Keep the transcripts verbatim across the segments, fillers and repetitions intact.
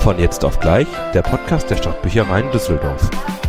Von jetzt auf gleich, der Podcast der Stadtbüchereien Düsseldorf.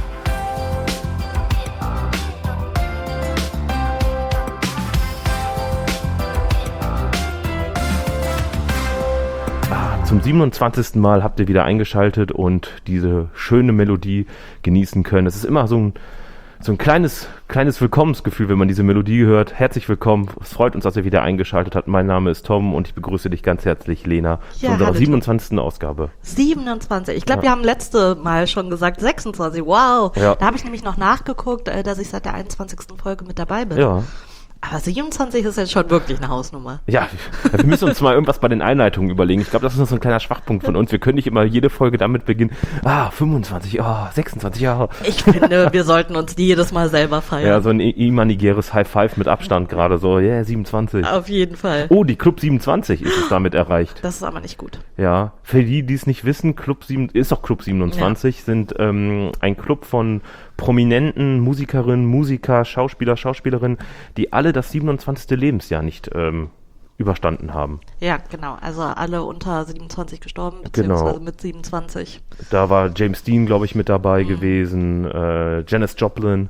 Zum siebenundzwanzigsten Mal habt ihr wieder eingeschaltet und diese schöne Melodie genießen können. Es ist immer so ein, so ein kleines, kleines Willkommensgefühl, wenn man diese Melodie hört. Herzlich willkommen. Es freut uns, dass ihr wieder eingeschaltet habt. Mein Name ist Tom und ich begrüße dich ganz herzlich, Lena, ja, zu unserer hallo, siebenundzwanzigsten Ausgabe. siebenundzwanzig. Ich glaube, ja. wir haben letzte Mal schon gesagt sechsundzwanzig. Wow. Ja. Da habe ich nämlich noch nachgeguckt, dass ich seit der einundzwanzigsten Folge mit dabei bin. Ja. Aber siebenundzwanzig ist jetzt schon wirklich eine Hausnummer. Ja, wir müssen uns mal irgendwas bei den Einleitungen überlegen. Ich glaube, das ist noch so ein kleiner Schwachpunkt von uns. Wir können nicht immer jede Folge damit beginnen, ah, fünfundzwanzig, oh, sechsundzwanzig, ja. Ich finde, wir sollten uns die jedes Mal selber feiern. Ja, so ein imaginäres High Five mit Abstand gerade so, ja, yeah, siebenundzwanzig. Auf jeden Fall. Oh, die Club siebenundzwanzig ist es damit erreicht. Das ist aber nicht gut. Ja, für die, die es nicht wissen, Club sieben, ist doch Club siebenundzwanzig, ja. sind ähm, ein Club von prominenten Musikerinnen, Musiker, Schauspieler, Schauspielerinnen, die alle das siebenundzwanzigste Lebensjahr nicht ähm, überstanden haben. Ja, genau. Also alle unter siebenundzwanzig gestorben, beziehungsweise genau. mit siebenundzwanzig. Da war James Dean, glaube ich, mit dabei mhm. gewesen, äh, Janis Joplin. Mhm.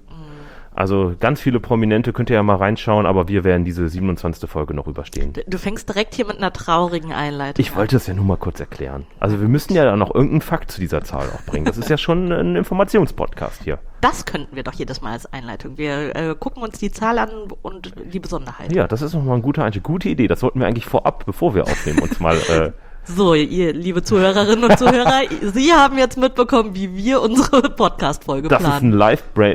Also ganz viele Prominente, könnt ihr ja mal reinschauen, aber wir werden diese siebenundzwanzigste Folge noch überstehen. Du fängst direkt hier mit einer traurigen Einleitung Ich wollte es ja nur mal kurz erklären. Also wir müssen ja noch irgendeinen Fakt zu dieser Zahl auch bringen. Das ist ja schon ein Informationspodcast hier. Das könnten wir doch jedes Mal als Einleitung. Wir äh, gucken uns die Zahl an und die Besonderheit. Ja, das ist nochmal ein guter Einstieg. Gute Idee. Das sollten wir eigentlich vorab, bevor wir aufnehmen, uns mal... Äh, So, ihr liebe Zuhörerinnen und Zuhörer, Sie haben jetzt mitbekommen, wie wir unsere Podcast-Folge das planen. Das ist ein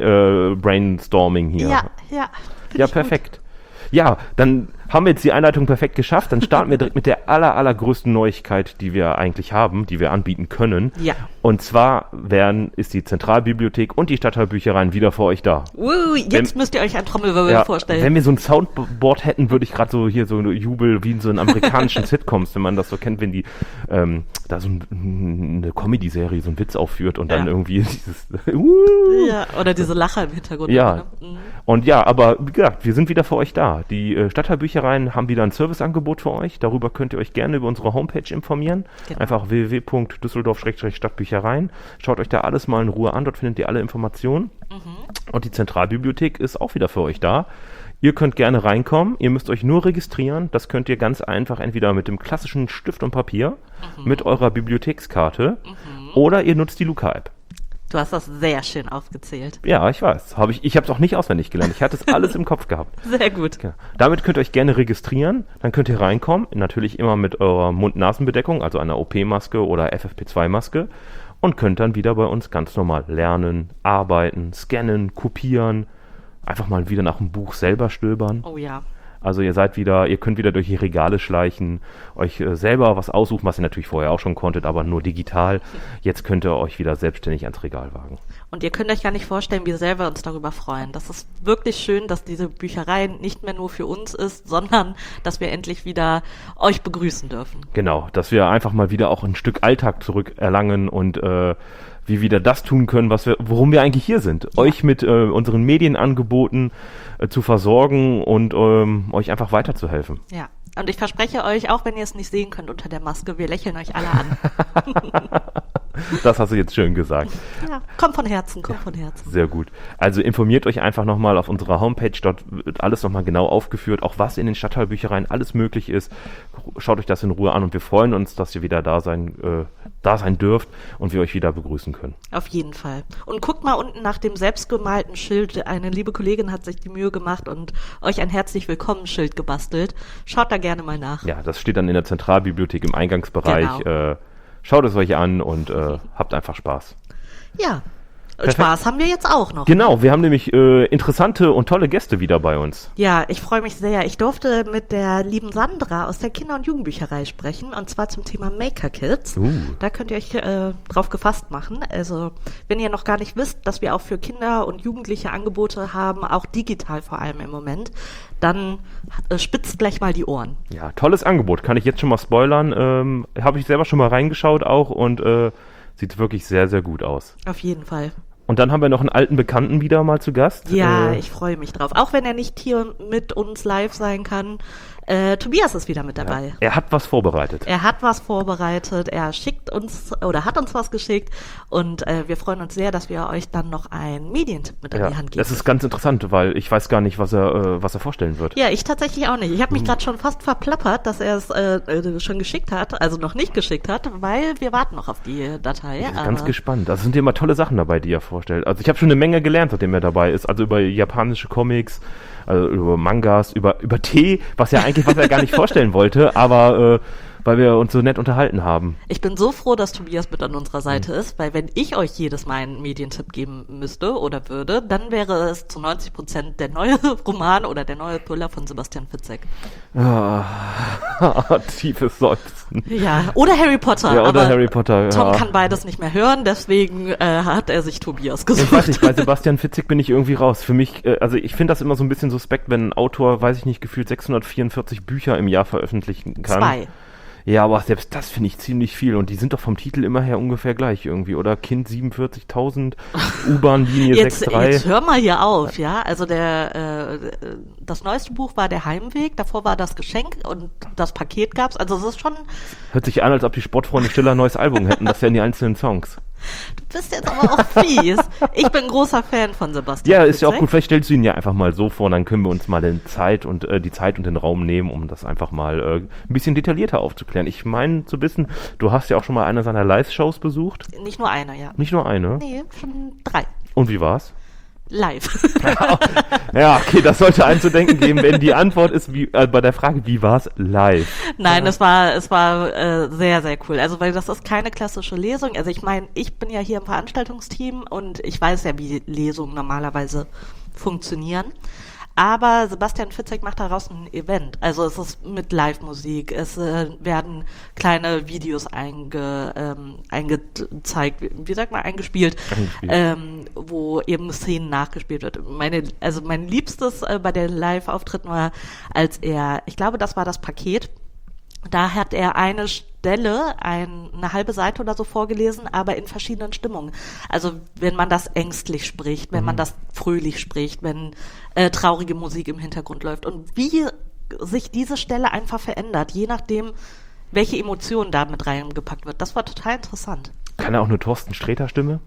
Live-Brainstorming hier. Ja, ja. Ja, perfekt. Gut. Ja, dann haben wir jetzt die Einleitung perfekt geschafft. Dann starten wir direkt mit der aller, allergrößten Neuigkeit, die wir eigentlich haben, die wir anbieten können. Ja. Und zwar werden, ist die Zentralbibliothek und die Stadtteilbüchereien wieder für euch da. Uh, jetzt wenn, müsst ihr euch ein Trommelwirbel ja, vorstellen. Wenn wir so ein Soundboard hätten, würde ich gerade so hier so Jubel wie in so einen amerikanischen Sitcoms, wenn man das so kennt, wenn die ähm, da so ein, eine Comedy-Serie so einen Witz aufführt und dann ja. irgendwie dieses uh, ja, oder diese Lacher im Hintergrund. Ja, ne? mhm. Und ja, aber wie gesagt, wir sind wieder für euch da. Die äh, Stadtteilbüchereien haben wieder ein Serviceangebot für euch. Darüber könnt ihr euch gerne über unsere Homepage informieren. Genau. Einfach w w w punkt düsseldorf stadtbüchereien. Schaut euch da alles mal in Ruhe an. Dort findet ihr alle Informationen. Mhm. Und die Zentralbibliothek ist auch wieder für euch da. Ihr könnt gerne reinkommen. Ihr müsst euch nur registrieren. Das könnt ihr ganz einfach entweder mit dem klassischen Stift und Papier, mhm. mit eurer Bibliothekskarte mhm. oder ihr nutzt die Luca-App. Du hast das sehr schön aufgezählt. Ja, ich weiß. Hab ich ich habe es auch nicht auswendig gelernt. Ich hatte es alles im Kopf gehabt. Sehr gut. Ja. Damit könnt ihr euch gerne registrieren. Dann könnt ihr reinkommen. Natürlich immer mit eurer Mund-Nasen-Bedeckung, also einer O P-Maske oder F F P zwei Maske. Und könnt dann wieder bei uns ganz normal lernen, arbeiten, scannen, kopieren. Einfach mal wieder nach dem Buch selber stöbern. Oh ja. Also ihr seid wieder, ihr könnt wieder durch die Regale schleichen, euch äh, selber was aussuchen, was ihr natürlich vorher auch schon konntet, aber nur digital. Jetzt könnt ihr euch wieder selbstständig ans Regal wagen. Und ihr könnt euch gar nicht vorstellen, wie sehr wir uns darüber freuen. Das ist wirklich schön, dass diese Bücherei nicht mehr nur für uns ist, sondern dass wir endlich wieder euch begrüßen dürfen. Genau, dass wir einfach mal wieder auch ein Stück Alltag zurückerlangen und äh, wie wieder das tun können, was wir, worum wir eigentlich hier sind. Ja. Euch mit äh, unseren Medienangeboten äh, zu versorgen und ähm, euch einfach weiterzuhelfen. Ja, und ich verspreche euch, auch wenn ihr es nicht sehen könnt unter der Maske, wir lächeln euch alle an. Das hast du jetzt schön gesagt. Ja, kommt von Herzen, kommt ja, von Herzen. Sehr gut. Also informiert euch einfach nochmal auf unserer Homepage, dort wird alles nochmal genau aufgeführt, auch was in den Stadtteilbüchereien alles möglich ist. Schaut euch das in Ruhe an und wir freuen uns, dass ihr wieder da sein, äh, da sein dürft und wir euch wieder begrüßen können. Auf jeden Fall. Und guckt mal unten nach dem selbstgemalten Schild. Eine liebe Kollegin hat sich die Mühe gemacht und euch ein herzlich willkommen Schild gebastelt. Schaut da gerne mal nach. Ja, das steht dann in der Zentralbibliothek im Eingangsbereich. Genau. Äh, Schaut es euch an und äh, habt einfach Spaß. Ja, Perfekt. Spaß haben wir jetzt auch noch. Genau, wir haben nämlich äh, interessante und tolle Gäste wieder bei uns. Ja, ich freue mich sehr. Ich durfte mit der lieben Sandra aus der Kinder- und Jugendbücherei sprechen und zwar zum Thema Maker Kids. Uh. Da könnt ihr euch äh, drauf gefasst machen. Also wenn ihr noch gar nicht wisst, dass wir auch für Kinder und Jugendliche Angebote haben, auch digital vor allem im Moment, dann äh, spitzt gleich mal die Ohren. Ja, tolles Angebot. Kann ich jetzt schon mal spoilern. Ähm, habe ich selber schon mal reingeschaut auch und äh, sieht wirklich sehr, sehr gut aus. Auf jeden Fall. Und dann haben wir noch einen alten Bekannten wieder mal zu Gast. Ja, äh, ich freue mich drauf. Auch wenn er nicht hier mit uns live sein kann, Äh, Tobias ist wieder mit dabei. Ja, er hat was vorbereitet. Er hat was vorbereitet, er schickt uns oder hat uns was geschickt und äh, wir freuen uns sehr, dass wir euch dann noch einen Medientipp mit ja, an die Hand geben. Das ist ganz interessant, weil ich weiß gar nicht, was er, äh, was er vorstellen wird. Ja, ich tatsächlich auch nicht. Ich habe mich mhm. gerade schon fast verplappert, dass er es äh, schon geschickt hat, also noch nicht geschickt hat, weil wir warten noch auf die Datei. Ich bin ganz gespannt. Also sind ja immer tolle Sachen dabei, die er vorstellt. Also ich habe schon eine Menge gelernt, seitdem er dabei ist. Also über japanische Comics, also über Mangas, über, über Tee, was ja eigentlich, was er gar nicht vorstellen wollte, aber äh, weil wir uns so nett unterhalten haben. Ich bin so froh, dass Tobias mit an unserer Seite mhm. ist, weil wenn ich euch jedes Mal einen Medientipp geben müsste oder würde, dann wäre es zu neunzig Prozent der neue Roman oder der neue Thriller von Sebastian Fitzek. Ah, tiefes Seufzen. Ja, oder Harry Potter. Ja, oder aber Harry Potter. Tom ja. kann beides nicht mehr hören, deswegen äh, hat er sich Tobias gesucht. Ich weiß nicht, bei Sebastian Fitzek bin ich irgendwie raus. Für mich, äh, also ich finde das immer so ein bisschen suspekt, wenn ein Autor, weiß ich nicht, gefühlt sechshundertvierundvierzig Bücher im Jahr veröffentlichen kann. Zwei. Ja, aber selbst das finde ich ziemlich viel und die sind doch vom Titel immer her ungefähr gleich irgendwie, oder? Kind siebenundvierzigtausend, U-Bahn-Linie jetzt, sechs drei. Jetzt hör mal hier auf, ja? Also der, äh, das neueste Buch war Der Heimweg, davor war das Geschenk und das Paket gab's, also es ist schon... Hört sich an, als ob die Sportfreunde Stiller ein neues Album hätten, das wären die einzelnen Songs. Du bist jetzt aber auch fies. Ich bin großer Fan von Sebastian Ja, ist ja auch Fitzek. gut. Vielleicht stellst du ihn ja einfach mal so vor, dann können wir uns mal den Zeit und äh, die Zeit und den Raum nehmen, um das einfach mal äh, ein bisschen detaillierter aufzuklären. Ich meine zu wissen, du hast ja auch schon mal eine seiner Live-Shows besucht. Nicht nur eine, ja. Nicht nur eine? Nee, schon drei. Und wie war's? Live. Ja, okay, das sollte einem zu denken geben, wenn die Antwort ist, wie äh, bei der Frage, wie war's live? Nein, ja. es war es war äh, sehr, sehr cool. Also, weil das ist keine klassische Lesung. Also ich meine, ich bin ja hier im Veranstaltungsteam und ich weiß ja, wie Lesungen normalerweise funktionieren. Aber Sebastian Fitzek macht daraus ein Event. Also es ist mit Live-Musik, es äh, werden kleine Videos einge, ähm, eingezeigt, wie, wie sagt man, eingespielt, eingespielt. Ähm, wo eben Szenen nachgespielt wird. Meine, also mein Liebstes äh, bei den Live-Auftritten war, als er, ich glaube, das war das Paket, da hat er eine Stelle, ein, eine halbe Seite oder so vorgelesen, aber in verschiedenen Stimmungen. Also wenn man das ängstlich spricht, wenn mhm. man das fröhlich spricht, wenn äh, traurige Musik im Hintergrund läuft und wie sich diese Stelle einfach verändert, je nachdem, welche Emotion da mit reingepackt wird. Das war total interessant. Kann er auch eine Thorsten Sträter-Stimme?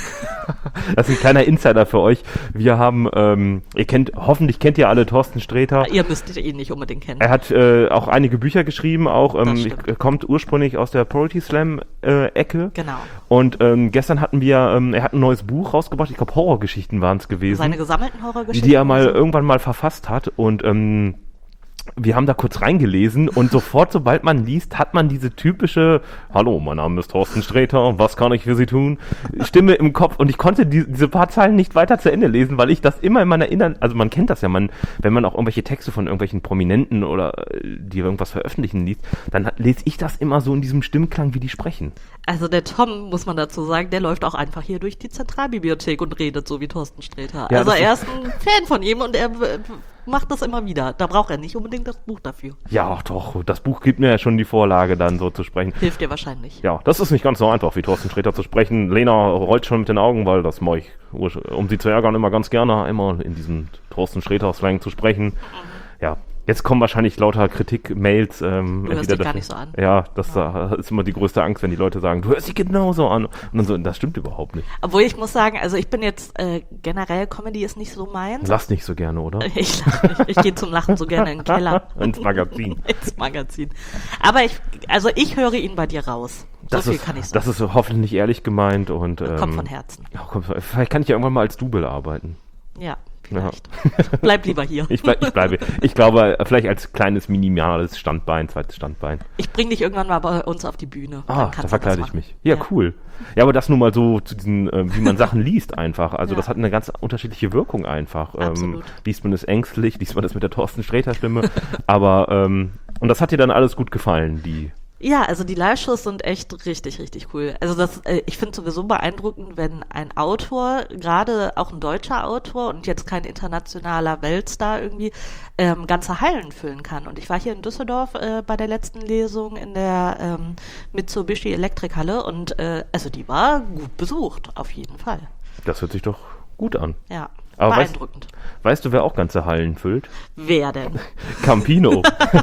Das ist ein kleiner Insider für euch. Wir haben, ähm, ihr kennt, hoffentlich kennt ihr alle Thorsten Sträter. Ihr müsst ihn nicht unbedingt kennen. Er hat äh, auch einige Bücher geschrieben, auch ähm, ich, kommt ursprünglich aus der Poetry Slam äh, Ecke. Genau. Und ähm, gestern hatten wir, ähm, er hat ein neues Buch rausgebracht, ich glaube Horrorgeschichten waren es gewesen. Seine gesammelten Horrorgeschichten. Die er mal irgendwann mal verfasst hat und ähm, wir haben da kurz reingelesen und sofort, sobald man liest, hat man diese typische Hallo, mein Name ist Thorsten Sträter, was kann ich für Sie tun? Stimme im Kopf und ich konnte die, diese paar Zeilen nicht weiter zu Ende lesen, weil ich das immer in meiner Innern, also man kennt das ja, man, wenn man auch irgendwelche Texte von irgendwelchen Prominenten oder die irgendwas veröffentlichen liest, dann lese ich das immer so in diesem Stimmklang, wie die sprechen. Also der Tom, muss man dazu sagen, der läuft auch einfach hier durch die Zentralbibliothek und redet so wie Thorsten Sträter. Ja, also er ist ein Fan von ihm und er macht das immer wieder. Da braucht er nicht unbedingt das Buch dafür. Ja, doch. Das Buch gibt mir ja schon die Vorlage, dann so zu sprechen. Hilft dir wahrscheinlich. Ja, das ist nicht ganz so einfach, wie Thorsten Sträter zu sprechen. Lena rollt schon mit den Augen, weil das mache ich, um sie zu ärgern, immer ganz gerne, immer in diesem Thorsten Sträter-Slang zu sprechen. Mhm. Ja. Jetzt kommen wahrscheinlich lauter Kritik-Mails. Ähm, du hörst dich gar nicht so an. Ja, das ja. ist immer die größte Angst, wenn die Leute sagen, du hörst dich genauso an. Und dann so, das stimmt überhaupt nicht. Obwohl ich muss sagen, also ich bin jetzt äh, generell, Comedy ist nicht so meins. Lachst nicht so gerne, oder? Ich lache nicht. Ich gehe zum Lachen so gerne in den Keller. Ins Magazin. Ins Magazin. Aber ich, also ich höre ihn bei dir raus. So das viel ist, kann ich sagen. Das ist hoffentlich nicht ehrlich gemeint. und ähm, Kommt von Herzen. Ja, kommt, vielleicht kann ich ja irgendwann mal als Double arbeiten. Ja. Vielleicht. Ja. Bleib lieber hier. Ich, bleib, ich bleibe. Ich glaube, vielleicht als kleines, minimales Standbein, zweites Standbein. Ich bring dich irgendwann mal bei uns auf die Bühne. Ah, da verkleide ich mich. Ja, ja, cool. Ja, aber das nur mal so zu diesen, äh, wie man Sachen liest einfach. Also ja. Das hat eine ganz unterschiedliche Wirkung einfach. Ähm, liest man es ängstlich, liest man das mit der Thorsten Sträter-Stimme. aber, ähm, und das hat dir dann alles gut gefallen, die... Ja, also die Live-Shows sind echt richtig, richtig cool. Also das, äh, ich finde sowieso beeindruckend, wenn ein Autor, gerade auch ein deutscher Autor und jetzt kein internationaler Weltstar irgendwie, ähm, ganze Hallen füllen kann. Und ich war hier in Düsseldorf äh, bei der letzten Lesung in der ähm, Mitsubishi Elektrikhalle und äh, also die war gut besucht, auf jeden Fall. Das hört sich doch gut an. Ja. Aber beeindruckend. Weißt, weißt du, wer auch ganze Hallen füllt? Wer denn? Campino.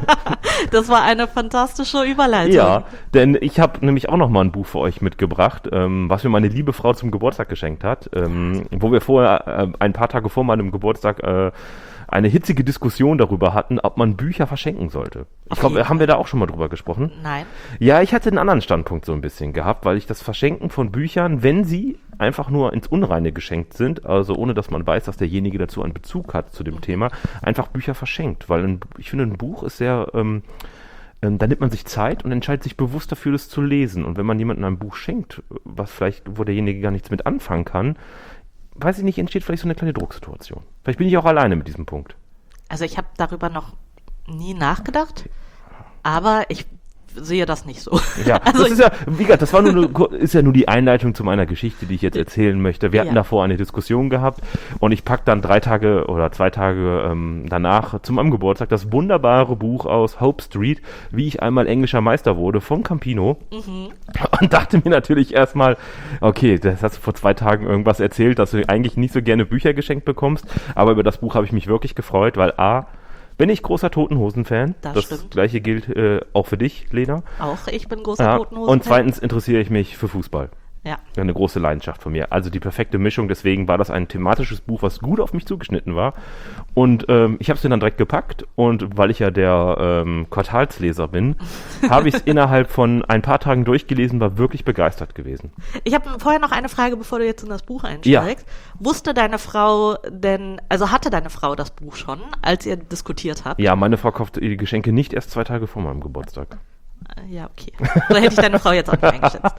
Das war eine fantastische Überleitung. Ja, denn ich habe nämlich auch noch mal ein Buch für euch mitgebracht, ähm, was mir meine liebe Frau zum Geburtstag geschenkt hat, ähm, wo wir vorher, äh, ein paar Tage vor meinem Geburtstag, äh, eine hitzige Diskussion darüber hatten, ob man Bücher verschenken sollte. Ich glaube, haben wir da auch schon mal drüber gesprochen? Nein. Ja, ich hatte einen anderen Standpunkt so ein bisschen gehabt, weil ich das Verschenken von Büchern, wenn sie einfach nur ins Unreine geschenkt sind, also ohne dass man weiß, dass derjenige dazu einen Bezug hat zu dem mhm. Thema, einfach Bücher verschenkt. Weil ein, ich finde, ein Buch ist sehr, ähm, ähm, da nimmt man sich Zeit und entscheidet sich bewusst dafür, das zu lesen. Und wenn man jemandem ein Buch schenkt, was vielleicht, wo derjenige gar nichts mit anfangen kann, weiß ich nicht, entsteht vielleicht so eine kleine Drucksituation. Vielleicht bin ich auch alleine mit diesem Punkt. Also ich habe darüber noch nie nachgedacht, aber ich sehe das nicht so. Ja, also das ist ja, wie gesagt, das war nur eine, ist ja nur die Einleitung zu meiner Geschichte, die ich jetzt erzählen möchte. Wir hatten ja. davor eine Diskussion gehabt und ich packe dann drei Tage oder zwei Tage ähm, danach zu meinem Geburtstag das wunderbare Buch aus Hope Street, wie ich einmal englischer Meister wurde, von Campino mhm. und dachte mir natürlich erstmal, okay, das hast du vor zwei Tagen irgendwas erzählt, dass du eigentlich nicht so gerne Bücher geschenkt bekommst, aber über das Buch habe ich mich wirklich gefreut, weil a, bin ich großer Toten Hosen-Fan. Das, das stimmt. Gleiche gilt äh, auch für dich, Lena. Auch ich bin großer ja. Toten Hosen-Fan. Und zweitens interessiere ich mich für Fußball. Ja. Eine große Leidenschaft von mir. Also die perfekte Mischung. Deswegen war das ein thematisches Buch, was gut auf mich zugeschnitten war. Und ähm, ich habe es dann direkt gepackt. Und weil ich ja der ähm, Quartalsleser bin, habe ich es innerhalb von ein paar Tagen durchgelesen, war wirklich begeistert gewesen. Ich habe vorher noch eine Frage, bevor du jetzt in das Buch einsteigst. Ja. Wusste deine Frau denn, also hatte deine Frau das Buch schon, als ihr diskutiert habt? Ja, meine Frau kauft die Geschenke nicht erst zwei Tage vor meinem Geburtstag. Ja, okay. Da hätte ich deine Frau jetzt auch nicht eingeschätzt.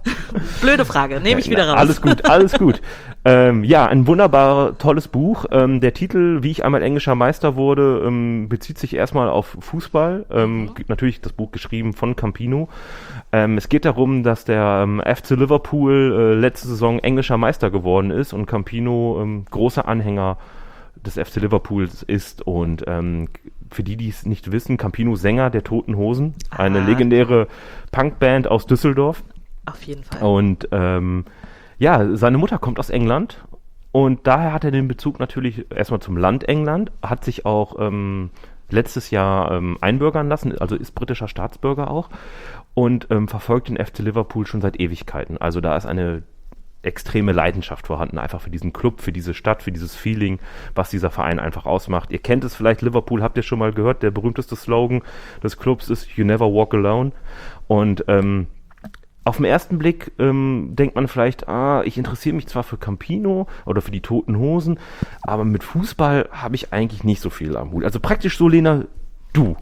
Blöde Frage, nehme ich wieder raus. Alles gut, alles gut. ähm, ja, ein wunderbar tolles Buch. Ähm, der Titel, wie ich einmal englischer Meister wurde, ähm, bezieht sich erstmal auf Fußball. Ähm, mhm. Natürlich das Buch geschrieben von Campino. Ähm, es geht darum, dass der ähm, F C Liverpool äh, letzte Saison englischer Meister geworden ist und Campino ähm, großer Anhänger des F C Liverpools ist und ähm, für die, die es nicht wissen, Campino Sänger der Toten Hosen, ah. eine legendäre Punkband aus Düsseldorf. Auf jeden Fall. Und ähm, ja, seine Mutter kommt aus England und daher hat er den Bezug natürlich erstmal zum Land England, hat sich auch ähm, letztes Jahr ähm, einbürgern lassen, also ist britischer Staatsbürger auch und ähm, verfolgt den F C Liverpool schon seit Ewigkeiten. Also da ist eine extreme Leidenschaft vorhanden, einfach für diesen Club, für diese Stadt, für dieses Feeling, was dieser Verein einfach ausmacht. Ihr kennt es vielleicht, Liverpool, habt ihr schon mal gehört, der berühmteste Slogan des Clubs ist You never walk alone. Und ähm, auf den ersten Blick ähm, denkt man vielleicht, ah, ich interessiere mich zwar für Campino oder für die Toten Hosen, aber mit Fußball habe ich eigentlich nicht so viel am Hut. Also praktisch so, Lena, du.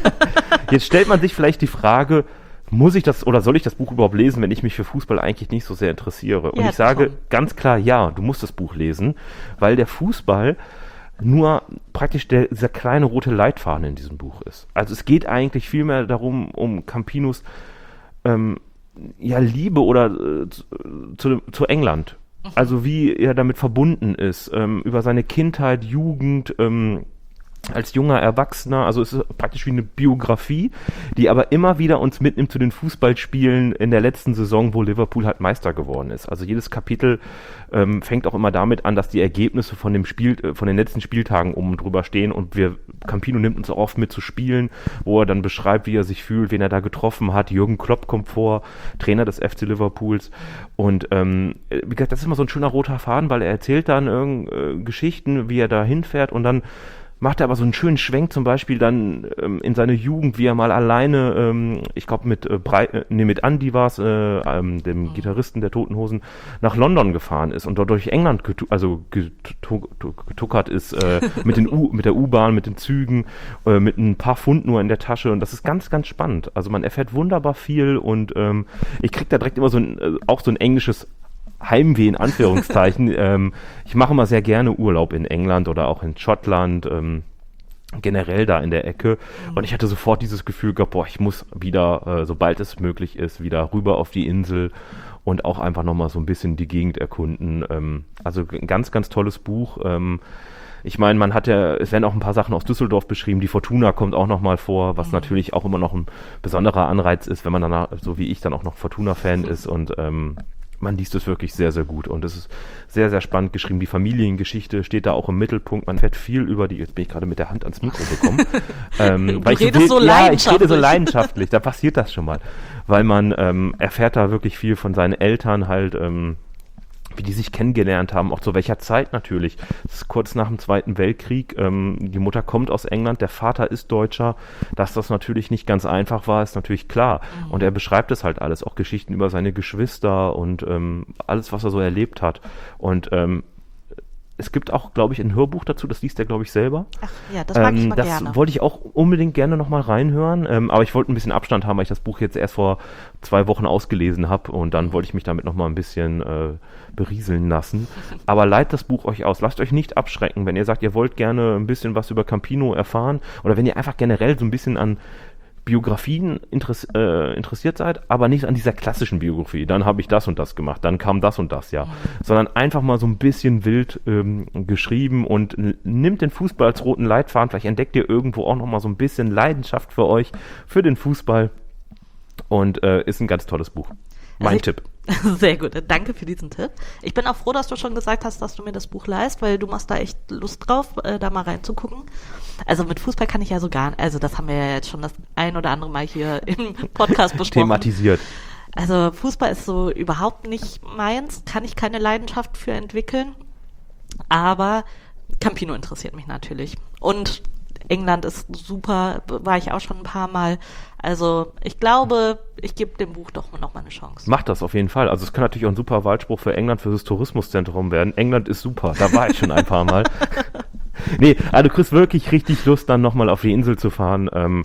Jetzt stellt man sich vielleicht die Frage, muss ich das oder soll ich das Buch überhaupt lesen, wenn ich mich für Fußball eigentlich nicht so sehr interessiere? Und ja, ich sage schon. ganz klar, ja, du musst das Buch lesen, weil der Fußball nur praktisch der, dieser kleine rote Leitfaden in diesem Buch ist. Also es geht eigentlich vielmehr darum, um Campinos ähm, ja, Liebe oder äh, zu, zu England. Mhm. Also wie er damit verbunden ist, ähm, über seine Kindheit, Jugend, ähm, als junger Erwachsener, also es ist praktisch wie eine Biografie, die aber immer wieder uns mitnimmt zu den Fußballspielen in der letzten Saison, wo Liverpool halt Meister geworden ist. Also jedes Kapitel ähm, fängt auch immer damit an, dass die Ergebnisse von dem Spiel, äh, von den letzten Spieltagen oben drüber stehen und wir, Campino nimmt uns auch oft mit zu Spielen, wo er dann beschreibt, wie er sich fühlt, wen er da getroffen hat. Jürgen Klopp kommt vor, Trainer des F C Liverpools und ähm, wie gesagt, das ist immer so ein schöner roter Faden, weil er erzählt dann irgend, äh, Geschichten, wie er da hinfährt und dann macht er aber so einen schönen Schwenk zum Beispiel dann ähm, in seine Jugend, wie er mal alleine, ähm, ich glaube mit äh, Brei- äh, nee, mit Andy war es, äh, ähm, dem mhm. Gitarristen der Toten Hosen, nach London gefahren ist und dort durch England getu- also getuckert ist äh, mit, den U- mit der U-Bahn, mit den Zügen, äh, mit ein paar Pfund nur in der Tasche und das ist ganz, ganz spannend. Also man erfährt wunderbar viel und ähm, ich krieg da direkt immer so ein, äh, auch so ein englisches Heimweh in Anführungszeichen. ähm, ich mache immer sehr gerne Urlaub in England oder auch in Schottland, ähm, generell da in der Ecke. Und ich hatte sofort dieses Gefühl gehabt, boah, ich muss wieder, äh, sobald es möglich ist, wieder rüber auf die Insel und auch einfach nochmal so ein bisschen die Gegend erkunden. Ähm, also ein ganz, ganz tolles Buch. Ähm, ich meine, man hat ja, es werden auch ein paar Sachen aus Düsseldorf beschrieben. Die Fortuna kommt auch nochmal vor, was mhm. natürlich auch immer noch ein besonderer Anreiz ist, wenn man dann, so wie ich, dann auch noch Fortuna-Fan ist und ähm, man liest es wirklich sehr, sehr gut und es ist sehr, sehr spannend geschrieben. Die Familiengeschichte steht da auch im Mittelpunkt. Man fährt viel über die, jetzt bin ich gerade mit der Hand ans Mikro gekommen. ähm, du weil ich redest so, so ja, leidenschaftlich. ich rede so leidenschaftlich, da passiert das schon mal. Weil man ähm, erfährt da wirklich viel von seinen Eltern halt, ähm, wie die sich kennengelernt haben, auch zu welcher Zeit natürlich. Das ist kurz nach dem Zweiten Weltkrieg. Ähm, die Mutter kommt aus England, der Vater ist Deutscher. Dass das natürlich nicht ganz einfach war, ist natürlich klar. Mhm. Und er beschreibt es halt alles, auch Geschichten über seine Geschwister und ähm, alles, was er so erlebt hat. Und ähm, es gibt auch, glaube ich, ein Hörbuch dazu, das liest er, glaube ich, selber. Ach ja, das mag ähm, ich mal das gerne. Das wollte ich auch unbedingt gerne nochmal reinhören, ähm, aber ich wollte ein bisschen Abstand haben, weil ich das Buch jetzt erst vor zwei Wochen ausgelesen habe und dann wollte ich mich damit nochmal ein bisschen äh, berieseln lassen. Aber leiht das Buch euch aus. Lasst euch nicht abschrecken, wenn ihr sagt, ihr wollt gerne ein bisschen was über Campino erfahren oder wenn ihr einfach generell so ein bisschen an Biografien interess- äh, interessiert seid, aber nicht an dieser klassischen Biografie. Dann habe ich das und das gemacht, dann kam das und das, ja. Mhm. Sondern einfach mal so ein bisschen wild ähm, geschrieben und n- nimmt den Fußball als roten Leitfaden. Vielleicht entdeckt ihr irgendwo auch nochmal so ein bisschen Leidenschaft für euch, für den Fußball und äh, ist ein ganz tolles Buch. Mein also ich, Tipp. Sehr gut, danke für diesen Tipp. Ich bin auch froh, dass du schon gesagt hast, dass du mir das Buch leihst, weil du machst da echt Lust drauf, äh, da mal reinzugucken. Also mit Fußball kann ich ja so gar nicht, also das haben wir ja jetzt schon das ein oder andere Mal hier im Podcast besprochen. Thematisiert. Also Fußball ist so überhaupt nicht meins, kann ich keine Leidenschaft für entwickeln, aber Campino interessiert mich natürlich. Und England ist super, war ich auch schon ein paar Mal. Also ich glaube, ich gebe dem Buch doch noch mal eine Chance. Macht das auf jeden Fall. Also es kann natürlich auch ein super Wahlspruch für England, für das Tourismuszentrum werden. England ist super, da war ich schon ein paar Mal. Nee, also du kriegst wirklich richtig Lust, dann nochmal auf die Insel zu fahren. Ähm,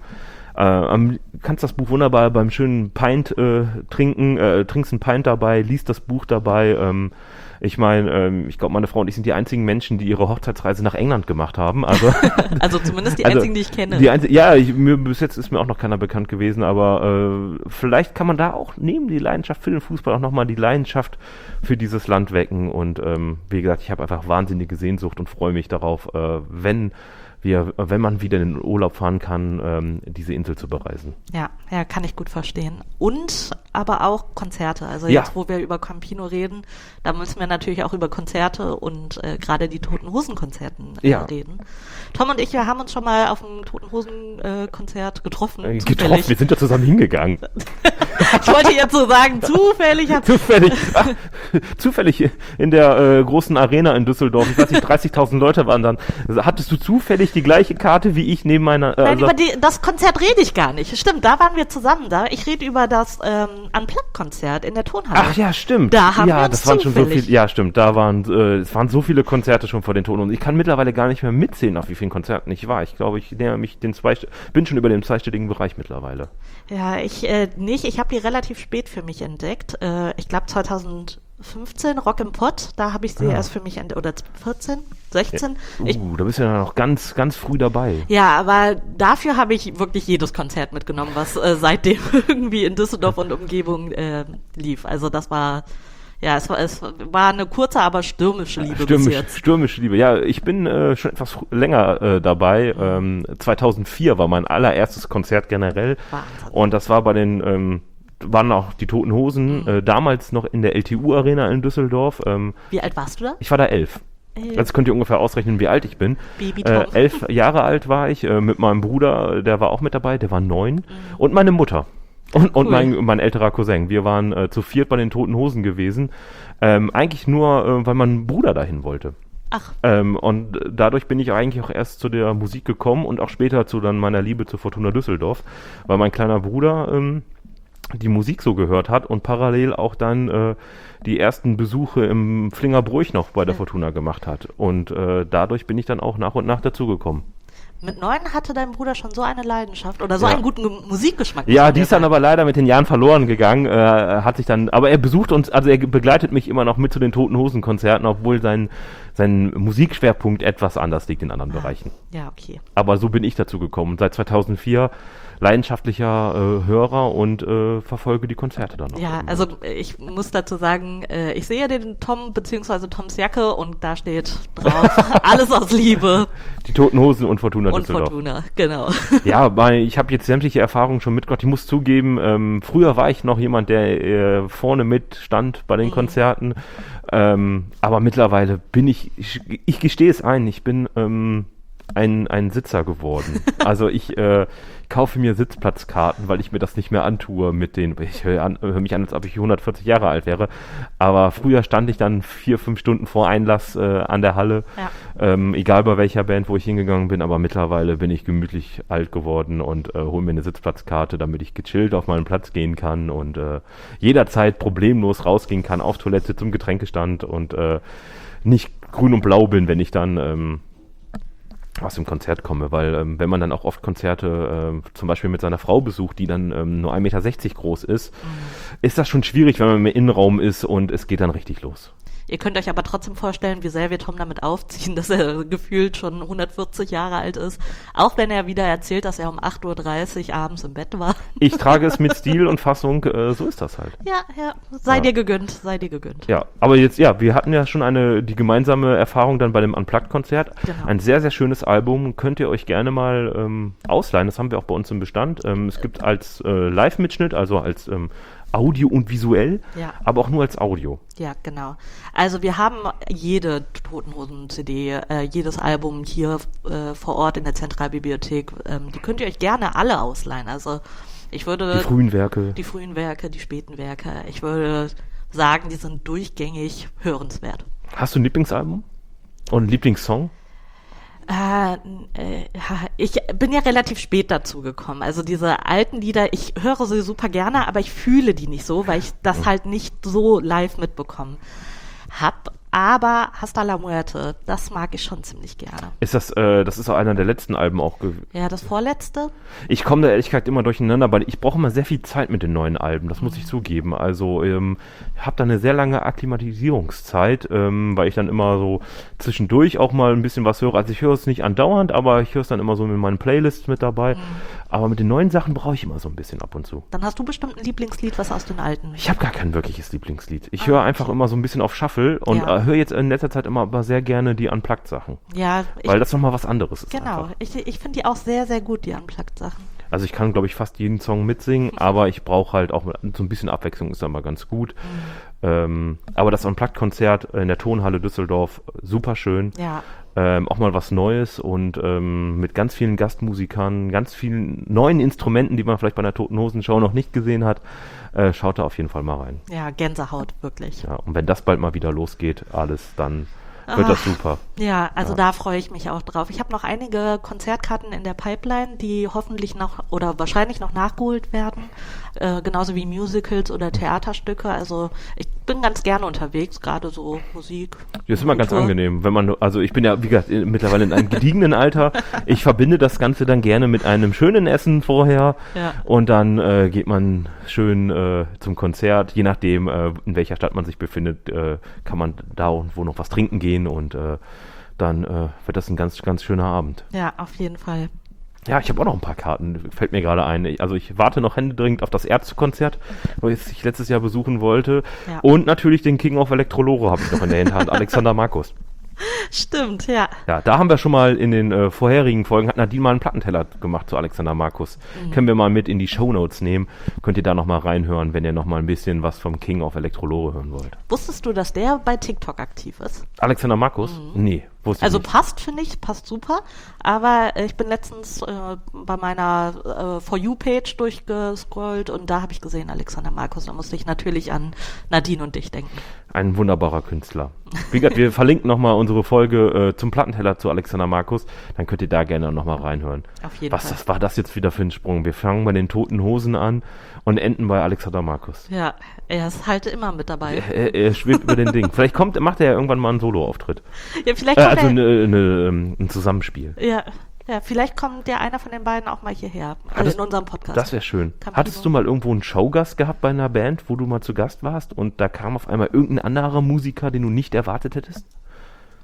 äh, kannst das Buch wunderbar beim schönen Pint äh, trinken, äh, trinkst ein Pint dabei, liest das Buch dabei. Ähm, Ich meine, ähm, ich glaube, meine Frau und ich sind die einzigen Menschen, die ihre Hochzeitsreise nach England gemacht haben. Also, also zumindest die also einzigen, die ich kenne. Die einzig, ja, ich, mir, bis jetzt ist mir auch noch keiner bekannt gewesen, aber äh, vielleicht kann man da auch neben die Leidenschaft für den Fußball auch nochmal die Leidenschaft für dieses Land wecken. Und ähm, wie gesagt, ich habe einfach wahnsinnige Sehnsucht und freue mich darauf, äh, wenn wir, wenn man wieder in den Urlaub fahren kann, ähm, diese Insel zu bereisen. Ja, ja, kann ich gut verstehen. Und aber auch Konzerte. Also ja. Jetzt, wo wir über Campino reden, da müssen wir natürlich auch über Konzerte und äh, gerade die Toten Hosen Konzerten äh, ja. reden. Tom und ich, wir haben uns schon mal auf einem Toten Hosen äh, Konzert getroffen. Äh, getroffen, wir sind ja zusammen hingegangen. Ich wollte jetzt so sagen, zufällig. Hat zufällig, ach, zufällig in der äh, großen Arena in Düsseldorf, ich weiß nicht, dreißigtausend Leute waren dann. Hattest du zufällig die gleiche Karte wie ich neben meiner... Äh, Nein, also über die, das Konzert rede ich gar nicht. Stimmt, da waren wir zusammen da. Ich rede über das ähm, Unplugged-Konzert in der Turnhalle. Ach ja, stimmt. Da haben ja, wir uns das waren schon so zufällig. viele. Ja, stimmt. Da waren äh, es waren so viele Konzerte schon vor den Toten und ich kann mittlerweile gar nicht mehr mitzählen, auf wie vielen Konzerten ich war. Ich glaube, ich näher mich den zwei, bin schon über dem zweistelligen Bereich mittlerweile. Ja, ich äh, nicht. Ich habe die relativ spät für mich entdeckt. Äh, ich glaube zweitausendfünfzehn Rock im Pott. Da habe ich sie ah. erst für mich entdeckt. Oder vierzehn, sechzehn. Ja. Uh, ich, da bist du ja noch ganz, ganz früh dabei. Ja, aber dafür habe ich wirklich jedes Konzert mitgenommen, was äh, seitdem irgendwie in Düsseldorf und Umgebung äh, lief. Also das war... Ja, es war, es war eine kurze, aber stürmische Liebe ja, stürmisch, bis jetzt. Stürmische Liebe. Ja, ich bin äh, schon etwas länger äh, dabei. Ähm, zweitausendvier war mein allererstes Konzert generell. Wahnsinn. Und das war bei den, ähm, waren auch die Toten Hosen, mhm. äh, damals noch in der L T U-Arena in Düsseldorf. Ähm, Wie alt warst du da? Ich war da elf. Elf. Jetzt könnt ihr ungefähr ausrechnen, wie alt ich bin. Baby Tom. Äh, elf Jahre alt war ich, äh, mit meinem Bruder, der war auch mit dabei, der war neun. Mhm. Und meine Mutter. Und, cool. und mein, mein älterer Cousin. Wir waren äh, zu viert bei den Toten Hosen gewesen. Ähm, eigentlich nur, äh, weil mein Bruder dahin wollte. Ach. Ähm, und dadurch bin ich eigentlich auch erst zu der Musik gekommen und auch später zu dann meiner Liebe zu Fortuna Düsseldorf, weil mein kleiner Bruder ähm, die Musik so gehört hat und parallel auch dann äh, die ersten Besuche im Flingerbruch noch bei der ja. Fortuna gemacht hat. Und äh, dadurch bin ich dann auch nach und nach dazugekommen. Mit neun hatte dein Bruder schon so eine Leidenschaft oder so ja. einen guten Ge- Musikgeschmack. Ja, die ist dann aber leider mit den Jahren verloren gegangen. Äh, hat sich dann, aber er besucht uns, also er begleitet mich immer noch mit zu den Toten Hosen Konzerten, obwohl sein sein Musikschwerpunkt etwas anders liegt in anderen ah, Bereichen. Ja, okay. Aber so bin ich dazu gekommen. Seit zweitausendvier leidenschaftlicher äh, Hörer und äh, verfolge die Konzerte dann noch. Ja, also ich muss dazu sagen, äh, ich sehe den Tom bzw. Toms Jacke und da steht drauf, alles aus Liebe. Die Toten Hosen und Fortuna und Düsseldorf. Fortuna, genau. Ja, weil ich habe jetzt sämtliche Erfahrungen schon mitgemacht. Ich muss zugeben, ähm, früher war ich noch jemand, der äh, vorne mit stand bei den mhm. Konzerten. Ähm, aber mittlerweile bin ich, ich, ich gestehe es ein, ich bin ähm, ein, ein Sitzer geworden. Also ich äh, kaufe mir Sitzplatzkarten, weil ich mir das nicht mehr antue mit den, ich höre hör mich an, als ob ich hundertvierzig Jahre alt wäre, aber früher stand ich dann vier, fünf Stunden vor Einlass äh, an der Halle, ja. ähm, egal bei welcher Band, wo ich hingegangen bin, aber mittlerweile bin ich gemütlich alt geworden und äh, hole mir eine Sitzplatzkarte, damit ich gechillt auf meinen Platz gehen kann und äh, jederzeit problemlos rausgehen kann, auf Toilette zum Getränkestand und äh, nicht grün und blau bin, wenn ich dann ähm, aus dem Konzert komme, weil ähm, wenn man dann auch oft Konzerte äh, zum Beispiel mit seiner Frau besucht, die dann ähm, nur ein Meter sechzig groß ist, mhm. ist das schon schwierig, wenn man im Innenraum ist und es geht dann richtig los. Ihr könnt euch aber trotzdem vorstellen, wie sehr wir Tom damit aufziehen, dass er gefühlt schon hundertvierzig Jahre alt ist, auch wenn er wieder erzählt, dass er um acht Uhr dreißig abends im Bett war. Ich trage es mit Stil und Fassung, äh, so ist das halt. Ja, ja, sei ja. dir gegönnt, sei dir gegönnt. Ja, aber jetzt, ja, wir hatten ja schon eine die gemeinsame Erfahrung dann bei dem Unplugged-Konzert. Genau. Ein sehr, sehr schönes Album, könnt ihr euch gerne mal ähm, ausleihen, das haben wir auch bei uns im Bestand. Ähm, es gibt als äh, Live-Mitschnitt, also als ähm, Audio und visuell, ja. aber auch nur als Audio. Ja, genau. Also wir haben jede Toten Hosen-C D, äh, jedes Album hier äh, vor Ort in der Zentralbibliothek. Ähm, die könnt ihr euch gerne alle ausleihen. Also ich würde... Die frühen Werke. Die frühen Werke, die späten Werke. Ich würde sagen, die sind durchgängig hörenswert. Hast du ein Lieblingsalbum? Und einen Lieblingssong? Äh, äh, ich bin ja relativ spät dazu gekommen. Also diese alten Lieder, ich höre sie super gerne, aber ich fühle die nicht so, weil ich das halt nicht so live mitbekommen hab. Aber Hasta la Muerte, das mag ich schon ziemlich gerne. Ist das, äh, das ist auch einer der letzten Alben auch gewesen? Ja, das vorletzte. Ich komme da ehrlich gesagt immer durcheinander, weil ich brauche immer sehr viel Zeit mit den neuen Alben, das mhm. muss ich zugeben. Also ähm, habe da eine sehr lange Akklimatisierungszeit, ähm, weil ich dann immer so zwischendurch auch mal ein bisschen was höre. Also ich höre es nicht andauernd, aber ich höre es dann immer so in meinen Playlists mit dabei. Mhm. Aber mit den neuen Sachen brauche ich immer so ein bisschen ab und zu. Dann hast du bestimmt ein Lieblingslied, was aus den alten? Ich habe gar kein wirkliches Lieblingslied. Ich ah, höre einfach immer so ein bisschen auf Shuffle und ja. äh, höre jetzt in letzter Zeit immer aber sehr gerne die Unplugged-Sachen. Ja. Weil ich, das nochmal was anderes ist. Genau. Einfach. Ich, ich finde die auch sehr, sehr gut, die Unplugged-Sachen. Also ich kann, glaube ich, fast jeden Song mitsingen, aber ich brauche halt auch so ein bisschen Abwechslung, ist da mal ganz gut. Mhm. Ähm, aber das Unplugged-Konzert in der Tonhalle Düsseldorf, super schön. Ja. Ähm, auch mal was Neues und ähm, mit ganz vielen Gastmusikern, ganz vielen neuen Instrumenten, die man vielleicht bei einer Toten Hosen Show noch nicht gesehen hat. Äh, schaut da auf jeden Fall mal rein. Ja, Gänsehaut, wirklich. Ja, und wenn das bald mal wieder losgeht, alles, dann wird das super. Ja, also ja. da freue ich mich auch drauf. Ich habe noch einige Konzertkarten in der Pipeline, die hoffentlich noch oder wahrscheinlich noch nachgeholt werden. Äh, genauso wie Musicals oder Theaterstücke. Also ich bin ganz gerne unterwegs, gerade so Musik. Das ist immer ganz angenehm, wenn man, also ich bin ja, wie gesagt, mittlerweile in einem gediegenen Alter. Ich verbinde das Ganze dann gerne mit einem schönen Essen vorher ja. und dann äh, geht man schön äh, zum Konzert. Je nachdem, äh, in welcher Stadt man sich befindet, äh, kann man da und wo noch was trinken gehen und äh, dann äh, wird das ein ganz, ganz schöner Abend. Ja, auf jeden Fall. Ja, ich habe auch noch ein paar Karten, fällt mir gerade ein. Also ich warte noch händeringend auf das Ärztekonzert, was ich letztes Jahr besuchen wollte. Ja. Und natürlich den King of Electrolore habe ich noch in der Hinterhand, Alexander Markus. Stimmt, ja. Ja, da haben wir schon mal in den äh, vorherigen Folgen, hat Nadine mal einen Plattenteller gemacht zu Alexander Markus. Mhm. Können wir mal mit in die Shownotes nehmen. Könnt ihr da nochmal reinhören, wenn ihr nochmal ein bisschen was vom King of Electrolore hören wollt. Wusstest du, dass der bei TikTok aktiv ist? Alexander Markus? Mhm. Nee. Also nicht. Passt, finde ich, passt super, aber äh, ich bin letztens äh, bei meiner äh, For You-Page durchgescrollt und da habe ich gesehen, Alexander Markus, da musste ich natürlich an Nadine und dich denken. Ein wunderbarer Künstler. Wie gesagt, wir verlinken nochmal unsere Folge äh, zum Plattenteller zu Alexander Markus, dann könnt ihr da gerne nochmal reinhören. Auf jeden Was Fall. Was war das jetzt wieder für ein Sprung? Wir fangen bei den Toten Hosen an und enden bei Alexander Markus. Ja, er ist halt immer mit dabei. Er, er schwebt über den Ding. Vielleicht kommt, macht er ja irgendwann mal einen Solo-Auftritt. Ja, vielleicht äh, also eine, eine, ein Zusammenspiel. Ja, ja, vielleicht kommt ja einer von den beiden auch mal hierher, also in unserem Podcast. Das wäre schön. Kann Hattest du mal irgendwo einen Showgast gehabt bei einer Band, wo du mal zu Gast warst und da kam auf einmal irgendein anderer Musiker, den du nicht erwartet hättest?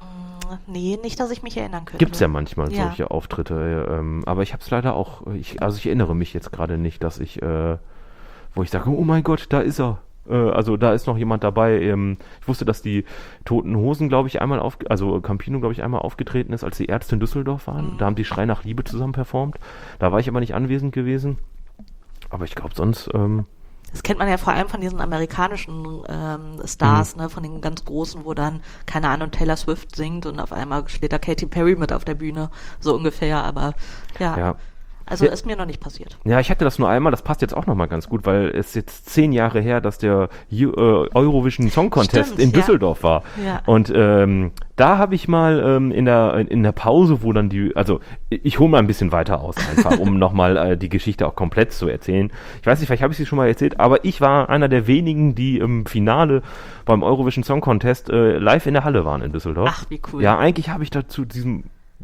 nee, nicht, dass ich mich erinnern könnte. Gibt's ja manchmal ja. solche Auftritte, ähm, aber ich habe es leider auch, ich, also ich erinnere mich jetzt gerade nicht, dass ich, äh, wo ich sage, oh mein Gott, da ist er. Äh, also da ist noch jemand dabei. Ähm, ich wusste, dass die Toten Hosen, glaube ich, einmal auf, also Campino, glaube ich, einmal aufgetreten ist, als die Ärzte in Düsseldorf waren. Mhm. Da haben die Schrei nach Liebe zusammen performt. Da war ich aber nicht anwesend gewesen. Aber ich glaube sonst... Ähm, Das kennt man ja vor allem von diesen amerikanischen ähm, Stars, mhm. ne, von den ganz Großen, wo dann, keine Ahnung, Taylor Swift singt und auf einmal steht da Katy Perry mit auf der Bühne, so ungefähr, aber ja, ja. also ja. ist mir noch nicht passiert. Ja, ich hatte das nur einmal, das passt jetzt auch nochmal ganz gut, weil es jetzt zehn Jahre her, dass der äh, Eurovision Song Contest Stimmt, in Düsseldorf ja. war. Ja. Und ähm, da habe ich mal ähm, in der in der Pause, wo dann die, also ich hole mal ein bisschen weiter aus einfach, um nochmal äh, die Geschichte auch komplett zu erzählen. Ich weiß nicht, vielleicht habe ich sie schon mal erzählt, aber ich war einer der wenigen, die im Finale beim Eurovision Song Contest äh, live in der Halle waren in Düsseldorf. Ach, wie cool. Ja, eigentlich habe ich da zu diesem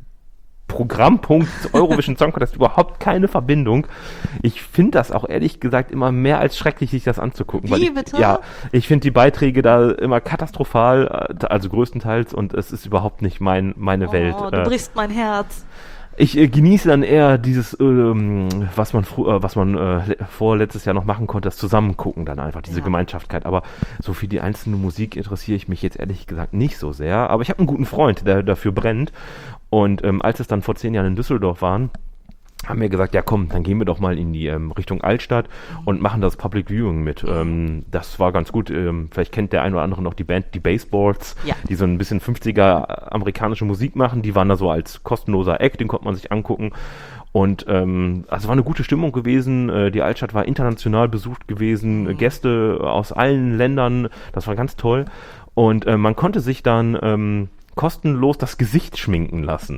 Programmpunkt Eurovision Song Contest überhaupt keine Verbindung. Ich finde das auch ehrlich gesagt immer mehr als schrecklich, sich das anzugucken. Wie, weil ich, bitte? Ja, ich finde die Beiträge da immer katastrophal, also größtenteils, und es ist überhaupt nicht mein, meine oh, Welt. Du brichst mein Herz. Ich äh, genieße dann eher dieses, ähm, was man fr- äh, was man äh, vorletztes Jahr noch machen konnte, das Zusammengucken dann einfach, diese ja. Gemeinschaftlichkeit. Aber so für die einzelne Musik interessiere ich mich jetzt ehrlich gesagt nicht so sehr. Aber ich habe einen guten Freund, der dafür brennt. Und ähm, als es dann vor zehn Jahren in Düsseldorf waren, haben wir gesagt, ja komm, dann gehen wir doch mal in die ähm, Richtung Altstadt und machen das Public Viewing mit. Ähm, das war ganz gut. Ähm, vielleicht kennt der ein oder andere noch die Band, die Bassboards, ja. die so ein bisschen fünfziger amerikanische Musik machen. Die waren da so als kostenloser Act, den konnte man sich angucken. Und ähm, also war eine gute Stimmung gewesen. Äh, die Altstadt war international besucht gewesen. Mhm. Gäste aus allen Ländern. Das war ganz toll. Und äh, man konnte sich dann... Ähm, kostenlos das Gesicht schminken lassen.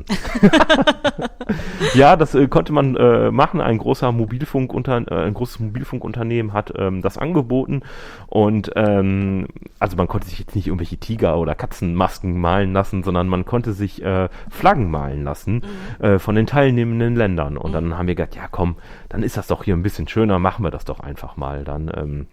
Ja, das äh, konnte man äh, machen. Ein großer Mobilfunkunter, äh, ein großes Mobilfunkunternehmen hat ähm, das angeboten und ähm, also man konnte sich jetzt nicht irgendwelche Tiger- oder Katzenmasken malen lassen, sondern man konnte sich äh, Flaggen malen lassen mhm. äh, von den teilnehmenden Ländern. Und mhm. dann haben wir gedacht, ja komm, dann ist das doch hier ein bisschen schöner, machen wir das doch einfach mal. Dann ähm,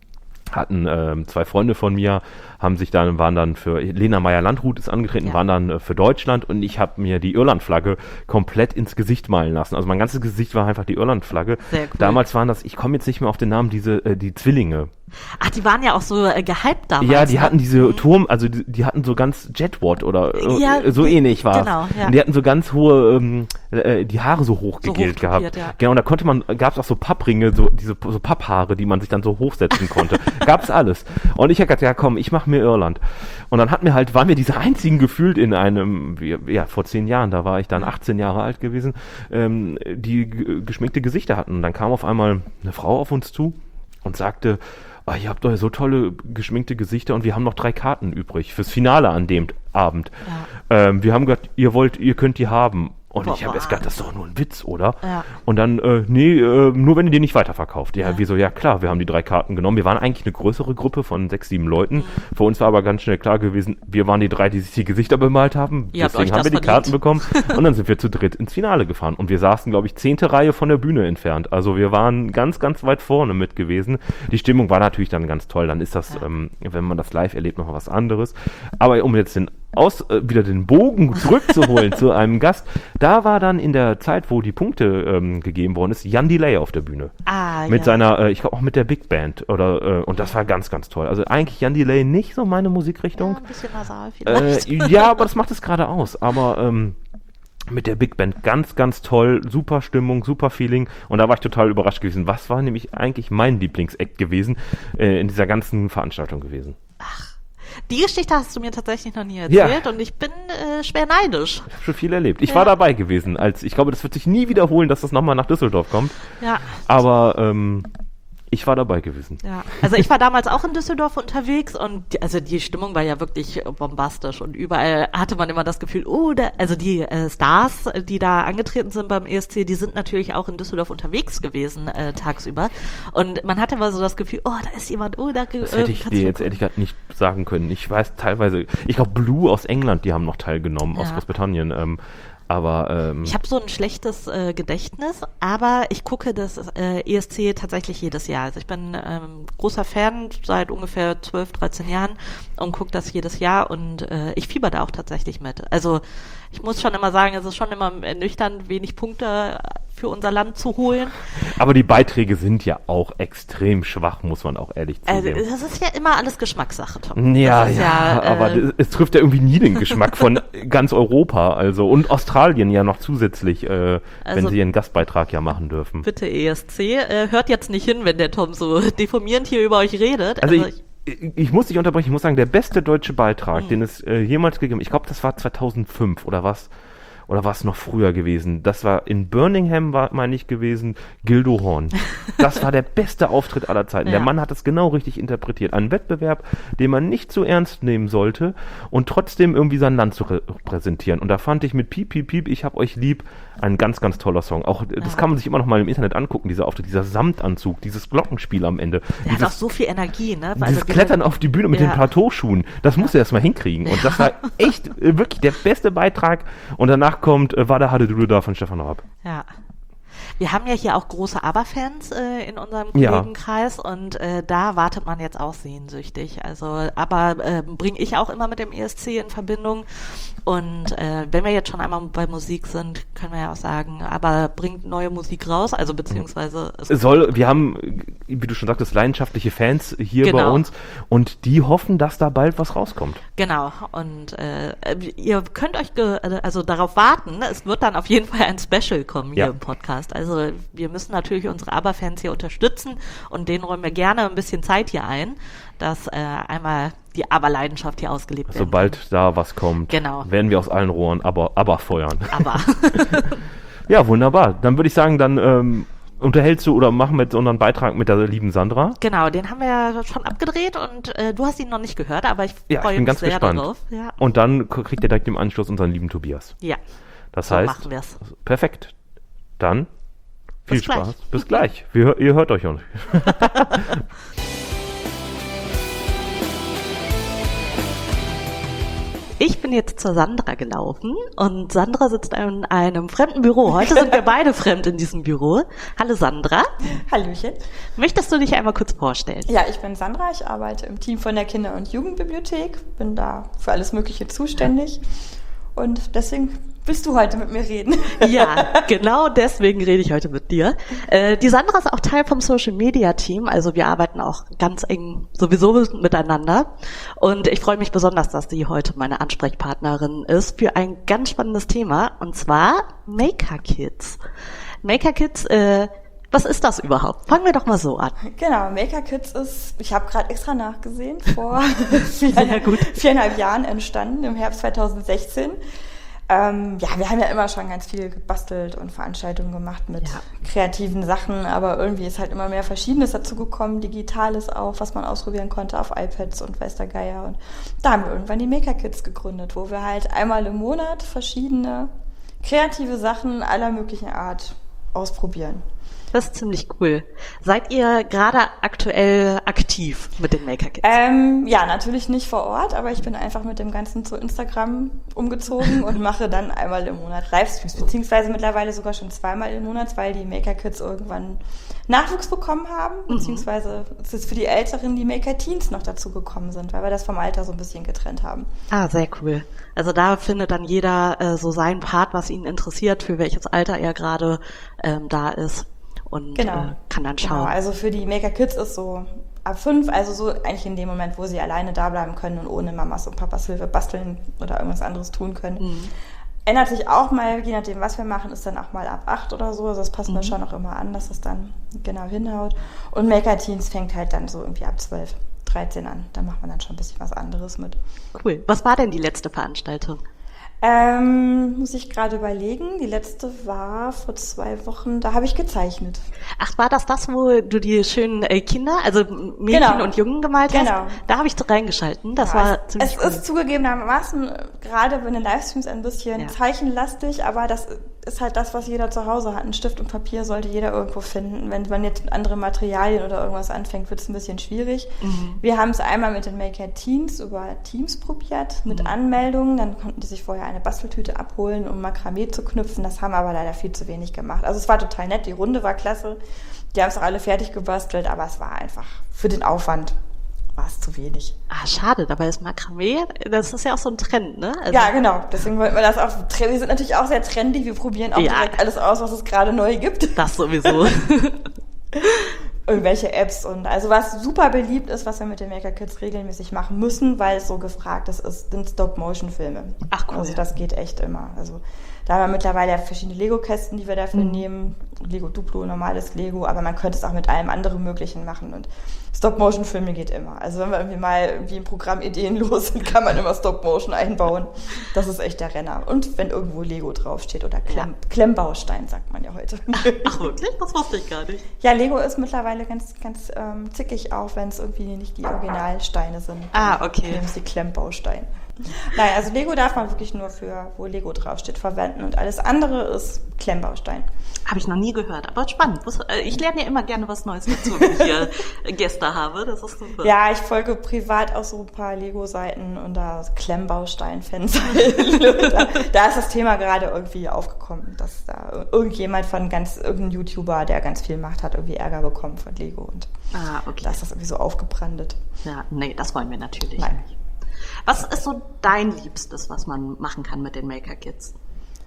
hatten ähm, zwei Freunde von mir, haben sich dann, waren dann für, Lena Meyer-Landrut ist angetreten, ja. waren dann äh, für Deutschland und ich habe mir die Irland-Flagge komplett ins Gesicht malen lassen. Also mein ganzes Gesicht war einfach die Irland-Flagge. Sehr cool. Damals waren das, ich komme jetzt nicht mehr auf den Namen, diese, äh, die Zwillinge. Ach, die waren ja auch so äh, gehypt damals. Ja, die ne? hatten diese mhm. Turm, also die, die hatten so ganz Jetwatt oder äh, ja, so ähnlich war. Genau, ja. Und die hatten so ganz hohe, ähm, äh, die Haare so hochgegelt so hoch gehabt. Ja. Genau, und da konnte man, gab es auch so Pappringe, so diese so Papphaare, die man sich dann so hochsetzen konnte. Gab's alles. Und ich hab gesagt, ja komm, ich mach mir Irland. Und dann hatten wir halt, waren wir diese einzigen gefühlt in einem, ja, vor zehn Jahren, da war ich dann achtzehn Jahre alt gewesen, ähm, die g- geschminkte Gesichter hatten. Und dann kam auf einmal eine Frau auf uns zu und sagte, oh, ihr habt doch so tolle geschminkte Gesichter und wir haben noch drei Karten übrig fürs Finale an dem Abend. Ja. Ähm, wir haben gesagt, ihr wollt, ihr könnt die haben. Und Boah, ich habe erst gedacht, das ist doch nur ein Witz, oder? Ja. Und dann, äh, nee, äh, nur wenn ihr die nicht weiterverkauft. Ja, ja, wir so, ja klar, wir haben die drei Karten genommen. Wir waren eigentlich eine größere Gruppe von sechs, sieben Leuten. Mhm. Für uns war aber ganz schnell klar gewesen, wir waren die drei, die sich die Gesichter bemalt haben. Ihr Deswegen haben wir die verdient. Karten bekommen. Und dann sind wir zu dritt ins Finale gefahren. Und wir saßen, glaube ich, zehnte Reihe von der Bühne entfernt. Also wir waren ganz, ganz weit vorne mit gewesen. Die Stimmung war natürlich dann ganz toll. Dann ist das, ja. ähm, wenn man das live erlebt, noch was anderes. Aber um jetzt den aus, äh, wieder den Bogen zurückzuholen zu einem Gast, da war dann in der Zeit, wo die Punkte ähm, gegeben worden ist, Jan Delay auf der Bühne. Ah, mit ja. seiner, äh, ich glaube auch mit der Big Band oder äh, und das war ganz, ganz toll. Also eigentlich Jan Delay nicht so meine Musikrichtung. Ja, ein bisschen nasal vielleicht. Äh, ja, aber das macht es gerade aus. Aber ähm, mit der Big Band ganz, ganz toll, super Stimmung, super Feeling und da war ich total überrascht gewesen. Was war nämlich eigentlich mein Lieblingseck gewesen äh, in dieser ganzen Veranstaltung gewesen? Ach. Die Geschichte hast du mir tatsächlich noch nie erzählt ja. und ich bin äh, schwer neidisch. Ich habe schon viel erlebt. Ich ja. war dabei gewesen. Als ich glaube, das wird sich nie wiederholen, dass das nochmal nach Düsseldorf kommt. Ja. Aber ähm, ich war dabei gewesen. Ja, also ich war damals auch in Düsseldorf unterwegs und die, also die Stimmung war ja wirklich bombastisch und überall hatte man immer das Gefühl, oh, da, also die äh, Stars, die da angetreten sind beim E S C, die sind natürlich auch in Düsseldorf unterwegs gewesen äh, tagsüber und man hatte immer so das Gefühl, oh, da ist jemand, oh, da äh, Das hätte ich dir jetzt ehrlich gesagt nicht sagen können. Ich weiß teilweise, ich glaube Blue aus England, die haben noch teilgenommen, ja. aus Großbritannien, ähm, Aber ähm, ich habe so ein schlechtes äh, Gedächtnis, aber ich gucke das äh, E S C tatsächlich jedes Jahr. Also ich bin ähm, großer Fan seit ungefähr zwölf, dreizehn Jahren und gucke das jedes Jahr und äh, ich fieber da auch tatsächlich mit. Also ich muss schon immer sagen, es ist schon immer ernüchternd, wenig Punkte für unser Land zu holen. Aber die Beiträge sind ja auch extrem schwach, muss man auch ehrlich zugeben. Also das ist ja immer alles Geschmackssache, Tom. Ja, ja, ja, äh, aber es, es trifft ja irgendwie nie den Geschmack von ganz Europa, also und Australien ja noch zusätzlich, äh, also, wenn sie ihren Gastbeitrag ja machen dürfen. Bitte E S C, äh, hört jetzt nicht hin, wenn der Tom so deformierend hier über euch redet. Also, also ich, ich, ich muss dich unterbrechen, ich muss sagen, der beste deutsche Beitrag, hm. den es äh, jemals gegeben hat, ich glaube, das war zweitausendfünf oder was? Oder war es noch früher gewesen? Das war in Birmingham, war, meine ich, gewesen, Gildo Horn. Das war der beste Auftritt aller Zeiten. Ja. Der Mann hat es genau richtig interpretiert. Ein Wettbewerb, den man nicht so ernst nehmen sollte und trotzdem irgendwie sein Land zu repräsentieren. Und da fand ich mit Piep, Piep, Piep, ich hab euch lieb, ein ganz, ganz toller Song. Auch das ja. kann man sich immer noch mal im Internet angucken, dieser Auftritt, dieser Samtanzug, dieses Glockenspiel am Ende. Der dieses, hat auch so viel Energie, ne? Dieses also Klettern auf die Bühne mit ja. den Plateauschuhen, das muss er erst mal hinkriegen. Und das war echt äh, wirklich der beste Beitrag. Und danach kommt äh, Wada Hade Dudu da von Stefan Raab. Ja. Wir haben ja hier auch große ABBA-Fans äh, in unserem Kollegenkreis ja. und äh, da wartet man jetzt auch sehnsüchtig. Also ABBA äh, bringe ich auch immer mit dem E S C in Verbindung. Und äh, wenn wir jetzt schon einmal bei Musik sind, können wir ja auch sagen, ABBA bringt neue Musik raus, also beziehungsweise es soll, wir haben, wie du schon sagtest, leidenschaftliche Fans hier genau. bei uns und die hoffen, dass da bald was rauskommt. Genau. Und äh, ihr könnt euch ge- also darauf warten. Es wird dann auf jeden Fall ein Special kommen hier ja. im Podcast. Also wir müssen natürlich unsere ABBA-Fans hier unterstützen und denen räumen wir gerne ein bisschen Zeit hier ein, dass äh, einmal die ABBA-Leidenschaft hier ausgelebt wird. Sobald da was kommt, genau. werden wir aus allen Rohren aber ABBA feuern. ABBA. Ja, wunderbar. Dann würde ich sagen, dann ähm, unterhältst du oder machen wir jetzt unseren Beitrag mit der lieben Sandra. Genau, den haben wir ja schon abgedreht und äh, du hast ihn noch nicht gehört, aber ich ja, freue ich bin mich ganz sehr gespannt. darauf. Ja. Und dann kriegt ihr direkt im Anschluss unseren lieben Tobias. Ja, das so heißt, machen wir's. Perfekt. Dann viel Bis Spaß. Gleich. Bis gleich. Wir, ihr hört euch auch nicht. Ich bin jetzt zur Sandra gelaufen und Sandra sitzt in einem fremden Büro. Heute sind wir beide fremd in diesem Büro. Hallo Sandra. Hallöchen. Möchtest du dich einmal kurz vorstellen? Ja, ich bin Sandra, ich arbeite im Team von der Kinder- und Jugendbibliothek, bin da für alles Mögliche zuständig und deswegen willst du heute mit mir reden. Ja, genau deswegen rede ich heute mit dir. Äh, die Sandra ist auch Teil vom Social-Media-Team, also wir arbeiten auch ganz eng sowieso miteinander und ich freue mich besonders, dass sie heute meine Ansprechpartnerin ist für ein ganz spannendes Thema und zwar Maker Kids. Maker Kids, äh, was ist das überhaupt? Fangen wir doch mal so an. Genau, Maker Kids ist, ich habe gerade extra nachgesehen, vor viereinhalb, gut. viereinhalb Jahren entstanden, im Herbst zweitausendsechzehn. Ähm, ja, wir haben ja immer schon ganz viel gebastelt und Veranstaltungen gemacht mit ja. kreativen Sachen, aber irgendwie ist halt immer mehr Verschiedenes dazu gekommen, Digitales auch, was man ausprobieren konnte auf iPads und weiß der Geier. Und da haben wir irgendwann die Maker Kids gegründet, wo wir halt einmal im Monat verschiedene kreative Sachen aller möglichen Art ausprobieren. Das ist ziemlich cool. Seid ihr gerade aktuell aktiv mit den Maker Kids? Ähm, ja, natürlich nicht vor Ort, aber ich bin einfach mit dem Ganzen zu Instagram umgezogen und mache dann einmal im Monat Livestreams, beziehungsweise mittlerweile sogar schon zweimal im Monat, weil die Maker Kids irgendwann Nachwuchs bekommen haben, beziehungsweise mhm. es ist für die Älteren die Maker Teens noch dazu gekommen sind, weil wir das vom Alter so ein bisschen getrennt haben. Ah, sehr cool. Also da findet dann jeder äh, so seinen Part, was ihn interessiert, für welches Alter er gerade ähm, da ist. Und genau. äh, kann dann schauen. Genau, also für die Maker Kids ist so ab fünf, also so eigentlich in dem Moment, wo sie alleine da bleiben können und ohne Mamas und Papas Hilfe basteln oder irgendwas anderes tun können. Mhm. Ändert sich auch mal, je nachdem, was wir machen, ist dann auch mal ab acht oder so. Also das passen mhm. wir schon auch immer an, dass es dann genau hinhaut. Und Maker Teens fängt halt dann so irgendwie ab zwölf, dreizehn an. Da macht man dann schon ein bisschen was anderes mit. Cool. Was war denn die letzte Veranstaltung? Ähm, muss ich gerade überlegen. Die letzte war vor zwei Wochen, da habe ich gezeichnet. Ach, war das das, wo du die schönen äh, Kinder, also Mädchen genau. und Jungen gemalt genau. hast? Da habe ich reingeschalten. Das ja, war es, ziemlich Es cool. ist zugegebenermaßen gerade bei den Livestreams ein bisschen ja. zeichenlastig, aber das ist halt das, was jeder zu Hause hat. Ein Stift und Papier sollte jeder irgendwo finden. Wenn man jetzt mit anderen Materialien oder irgendwas anfängt, wird es ein bisschen schwierig. Mhm. Wir haben es einmal mit den Maker Teens über Teams probiert, mit mhm. Anmeldungen. Dann konnten die sich vorher eine Basteltüte abholen, um Makramee zu knüpfen. Das haben wir aber leider viel zu wenig gemacht. Also es war total nett, die Runde war klasse. Die haben es auch alle fertig gebastelt, aber es war einfach für den Aufwand war es zu wenig. Ah, schade, dabei ist Makramee, das ist ja auch so ein Trend, ne? Also ja, genau, deswegen wollten wir das auch, wir sind natürlich auch sehr trendy, wir probieren auch ja. direkt alles aus, was es gerade neu gibt. Das sowieso. Irgendwelche Apps und, also was super beliebt ist, was wir mit den Maker Kids regelmäßig machen müssen, weil es so gefragt ist, ist sind Stop-Motion-Filme. Ach cool. Also das geht echt immer, also da haben wir mittlerweile ja verschiedene Lego-Kästen, die wir dafür mhm. nehmen. Lego Duplo, normales Lego, aber man könnte es auch mit allem anderen Möglichen machen. Und Stop-Motion-Filme geht immer. Also wenn wir irgendwie mal irgendwie im Programm ideenlos sind, kann man immer Stop-Motion einbauen. Das ist echt der Renner. Und wenn irgendwo Lego draufsteht oder Klemm, ja. Klemmbaustein, sagt man ja heute. Ach wirklich? Das wusste ich gar nicht. Ja, Lego ist mittlerweile ganz, ganz ähm, zickig auch, wenn es irgendwie nicht die Originalsteine sind. Ah, okay. Nehmen sie Klemmbaustein. Nein, also Lego darf man wirklich nur für, wo Lego draufsteht, verwenden und alles andere ist Klemmbaustein. Habe ich noch nie gehört, aber spannend. Ich lerne ja immer gerne was Neues dazu, wenn ich hier Gäste habe, das ist super. Ja, ich folge privat auch so ein paar Lego-Seiten und da Klemmbaustein-Fans. da, da ist das Thema gerade irgendwie aufgekommen, dass da irgendjemand von ganz, irgendein YouTuber, der ganz viel macht, hat irgendwie Ärger bekommen von Lego und ah, okay. da ist das irgendwie so aufgebrandet. Ja, nee, das wollen wir natürlich Nein. nicht. Was ist so dein Liebstes, was man machen kann mit den Maker Kids?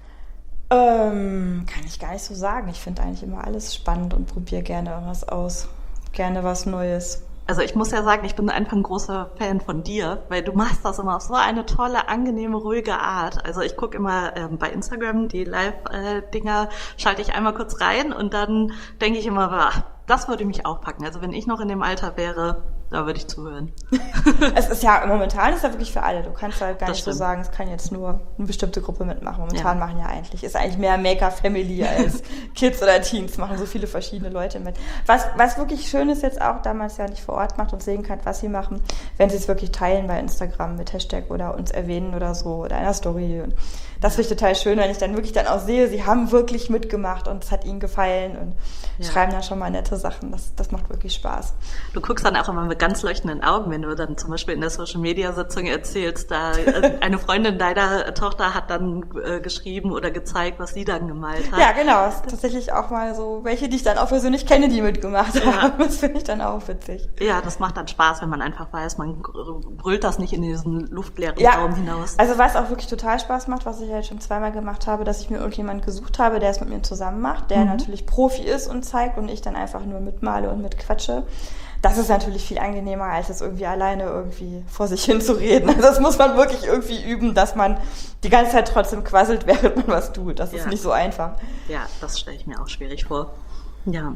Ähm, kann ich gar nicht so sagen. Ich finde eigentlich immer alles spannend und probiere gerne irgendwas aus. Gerne was Neues. Also ich muss ja sagen, ich bin einfach ein großer Fan von dir, weil du machst das immer auf so eine tolle, angenehme, ruhige Art. Also ich gucke immer ähm, bei Instagram die Live-Dinger, äh, schalte ich einmal kurz rein und dann denke ich immer, bah, das würde mich auch packen. Also wenn ich noch in dem Alter wäre, da würde ich zuhören. Es ist ja, momentan ist ja wirklich für alle. Du kannst halt gar das nicht stimmt. so sagen, es kann jetzt nur eine bestimmte Gruppe mitmachen. Momentan ja. machen ja eigentlich, ist eigentlich mehr Maker-Family als Kids oder Teens, machen so viele verschiedene Leute mit. Was, was wirklich schön ist jetzt auch, da man es ja nicht vor Ort macht und sehen kann, was sie machen, wenn sie es wirklich teilen bei Instagram mit Hashtag oder uns erwähnen oder so oder einer Story. Und das finde ich total schön, wenn ich dann wirklich dann auch sehe, sie haben wirklich mitgemacht und es hat ihnen gefallen und ja. schreiben dann schon mal nette Sachen. Das, das macht wirklich Spaß. Du guckst dann auch immer mit ganz leuchtenden Augen, wenn du dann zum Beispiel in der Social-Media-Sitzung erzählst, da eine Freundin deiner Tochter hat dann äh, geschrieben oder gezeigt, was sie dann gemalt hat. Ja, genau. Es ist tatsächlich auch mal so welche, die ich dann auch persönlich kenne, die mitgemacht ja. haben. Das finde ich dann auch witzig. Ja, das macht dann Spaß, wenn man einfach weiß, man brüllt das nicht in diesen luftleeren ja. Raum hinaus. Also was auch wirklich total Spaß macht, was ich halt schon zweimal gemacht habe, dass ich mir irgendjemanden gesucht habe, der es mit mir zusammen macht, der mhm. natürlich Profi ist und zeigt und ich dann einfach nur mitmale und mitquatsche. Das ist natürlich viel angenehmer, als es irgendwie alleine irgendwie vor sich hin zu reden. Also das muss man wirklich irgendwie üben, dass man die ganze Zeit trotzdem quasselt, während man was tut. Das ist ja. nicht so einfach. Ja, das stelle ich mir auch schwierig vor. Ja.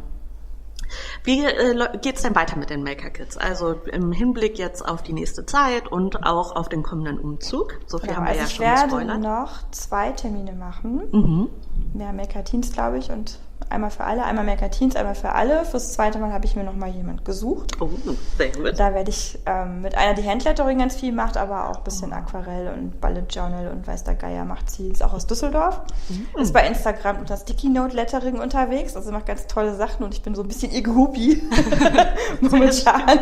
Wie äh, geht's denn weiter mit den Maker Kids? Also im Hinblick jetzt auf die nächste Zeit und auch auf den kommenden Umzug. So viel genau, haben wir also ja schon gespoilert. Ich werde noch zwei Termine machen. Mhm. Mehr Maker Teens, glaube ich, und einmal für alle, einmal Maker Teens, einmal für alle. Fürs zweite Mal habe ich mir noch mal jemand gesucht. Oh, sehr gut. Da werde ich ähm, mit einer, die Handlettering ganz viel macht, aber auch ein bisschen Aquarell und Bullet Journal und weiß der Geier macht sie. Ist auch aus Düsseldorf. Mhm. Ist bei Instagram unter Sticky Note Lettering unterwegs. Also macht ganz tolle Sachen und ich bin so ein bisschen ihr Groupie momentan.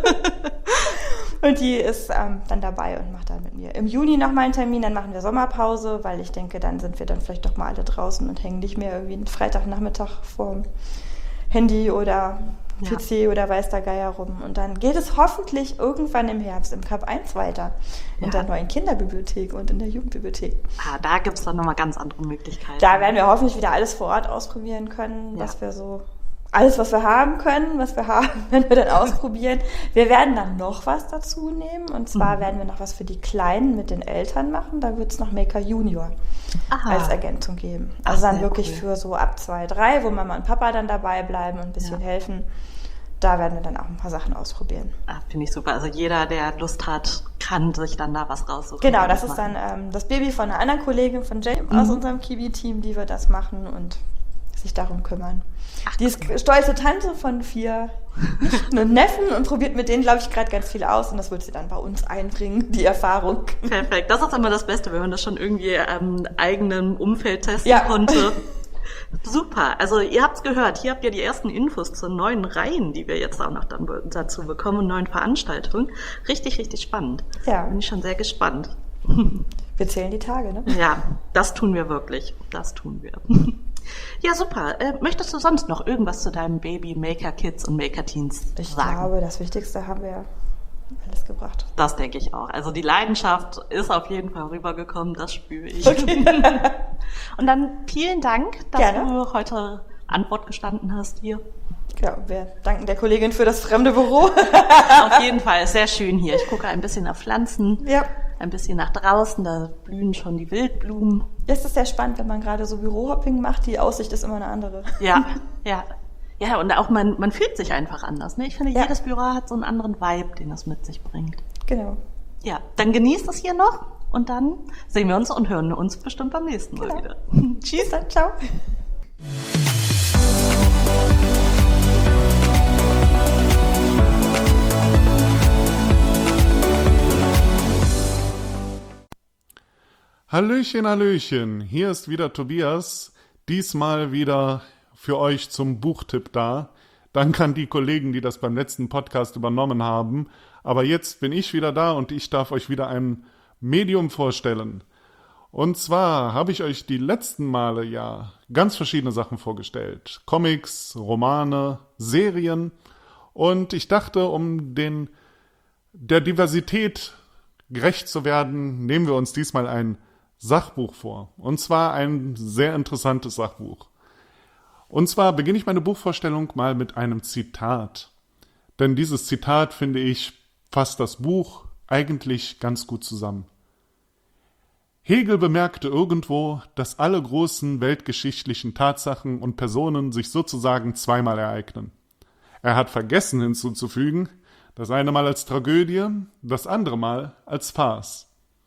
Und die ist ähm, dann dabei und macht dann mit mir im Juni nochmal einen Termin, dann machen wir Sommerpause, weil ich denke, dann sind wir dann vielleicht doch mal alle draußen und hängen nicht mehr irgendwie einen Freitagnachmittag vorm Handy oder P C ja. oder weiß der Geier rum. Und dann geht es hoffentlich irgendwann im Herbst im Cup eins weiter. In ja. der neuen Kinderbibliothek und in der Jugendbibliothek. Ah, da gibt es dann nochmal ganz andere Möglichkeiten. Da werden wir hoffentlich wieder alles vor Ort ausprobieren können, ja. was wir so... Alles, was wir haben können, was wir haben, werden wir dann ausprobieren. Wir werden dann noch was dazu nehmen. Und zwar mhm. werden wir noch was für die Kleinen mit den Eltern machen. Da wird es noch Maker Junior Aha. als Ergänzung geben. Also Ach, dann wirklich cool. für so ab zwei, drei, wo Mama und Papa dann dabei bleiben und ein bisschen ja. helfen. Da werden wir dann auch ein paar Sachen ausprobieren. Ah, finde ich super. Also jeder, der Lust hat, kann sich dann da was raussuchen. Genau, das ist dann ähm, das Baby von einer anderen Kollegin von Jay mhm. aus unserem Kiwi-Team, die wird das machen und sich darum kümmern. Ach, die ist stolze Tante von vier Nichten und Neffen und probiert mit denen, glaube ich, gerade ganz viel aus und das wird sie dann bei uns einbringen, die Erfahrung. Perfekt, das ist immer das Beste, wenn man das schon irgendwie am eigenen Umfeld testen ja. konnte. Super, also ihr habt's gehört, hier habt ihr die ersten Infos zu neuen Reihen, die wir jetzt auch noch dann dazu bekommen und neuen Veranstaltungen. Richtig, richtig spannend. Ja. Bin ich schon sehr gespannt. Wir zählen die Tage, ne? Ja, das tun wir wirklich, das tun wir. Ja, super. Äh, möchtest du sonst noch irgendwas zu deinem Baby Maker Kids und Maker Teens ich sagen? Ich glaube, das Wichtigste haben wir alles gebracht. Das denke ich auch. Also die Leidenschaft ist auf jeden Fall rübergekommen, das spüre ich. Okay. Und dann vielen Dank, dass Gerne. du heute Antwort gestanden hast hier. Ja, wir danken der Kollegin für das fremde Büro. Auf jeden Fall, sehr schön hier. Ich gucke ein bisschen nach Pflanzen, ja. ein bisschen nach draußen, da blühen schon die Wildblumen. Es ist sehr spannend, wenn man gerade so Bürohopping macht, die Aussicht ist immer eine andere. Ja, ja. Ja, und auch man, man fühlt sich einfach anders. Ne? Ich finde, ja. jedes Büro hat so einen anderen Vibe, den es mit sich bringt. Genau. Ja, dann genießt es hier noch und dann sehen wir uns und hören uns bestimmt beim nächsten Mal genau. wieder. Tschüss, dann, ciao. Hallöchen, Hallöchen, hier ist wieder Tobias, diesmal wieder für euch zum Buchtipp da. Danke an die Kollegen, die das beim letzten Podcast übernommen haben. Aber jetzt bin ich wieder da und ich darf euch wieder ein Medium vorstellen. Und zwar habe ich euch die letzten Male ja ganz verschiedene Sachen vorgestellt. Comics, Romane, Serien. Und ich dachte, um den, der Diversität gerecht zu werden, nehmen wir uns diesmal ein Sachbuch vor. Und zwar ein sehr interessantes Sachbuch. Und zwar beginne ich meine Buchvorstellung mal mit einem Zitat. Denn dieses Zitat, finde ich, fasst das Buch eigentlich ganz gut zusammen. Hegel bemerkte irgendwo, dass alle großen weltgeschichtlichen Tatsachen und Personen sich sozusagen zweimal ereignen. Er hat vergessen hinzuzufügen, das eine Mal als Tragödie, das andere Mal als Farce.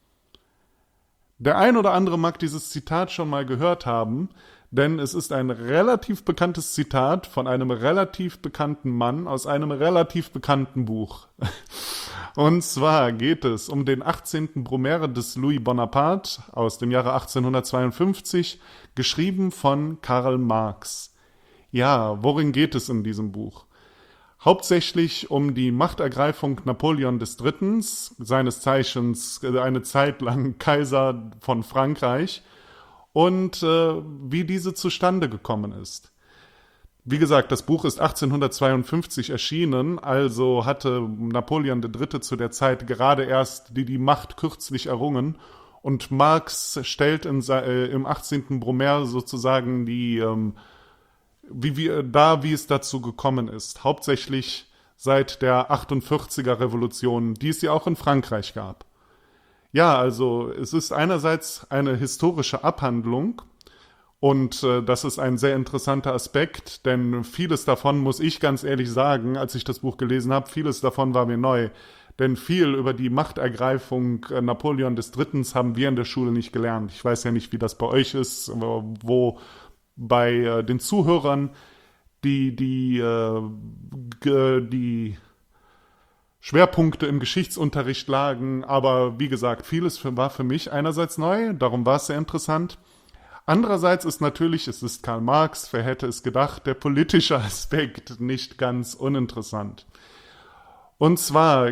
Der ein oder andere mag dieses Zitat schon mal gehört haben, denn es ist ein relativ bekanntes Zitat von einem relativ bekannten Mann aus einem relativ bekannten Buch. Und zwar geht es um den achtzehnten Brumaire des Louis Bonaparte aus dem Jahre achtzehnhundertzweiundfünfzig, geschrieben von Karl Marx. Ja, worin geht es in diesem Buch? Hauptsächlich um die Machtergreifung Napoleon des Dritten., seines Zeichens eine Zeit lang Kaiser von Frankreich, und äh, wie diese zustande gekommen ist. Wie gesagt, das Buch ist achtzehnhundertzweiundfünfzig erschienen, also hatte Napoleon der Dritte zu der Zeit gerade erst die, die Macht kürzlich errungen, und Marx stellt in, äh, im achtzehnten Brumaire sozusagen die ähm, Wie, wie, da, wie es dazu gekommen ist. Hauptsächlich seit der achtundvierziger Revolution, die es ja auch in Frankreich gab. Ja, also es ist einerseits eine historische Abhandlung und äh, das ist ein sehr interessanter Aspekt, denn vieles davon, muss ich ganz ehrlich sagen, als ich das Buch gelesen habe, vieles davon war mir neu. Denn viel über die Machtergreifung äh, Napoleon des Dritten haben wir in der Schule nicht gelernt. Ich weiß ja nicht, wie das bei euch ist, wo bei äh, den Zuhörern die, die, äh, g- die Schwerpunkte im Geschichtsunterricht lagen, aber wie gesagt, vieles für, war für mich einerseits neu, darum war es sehr interessant. Andererseits ist natürlich, es ist Karl Marx, wer hätte es gedacht, der politische Aspekt nicht ganz uninteressant. Und zwar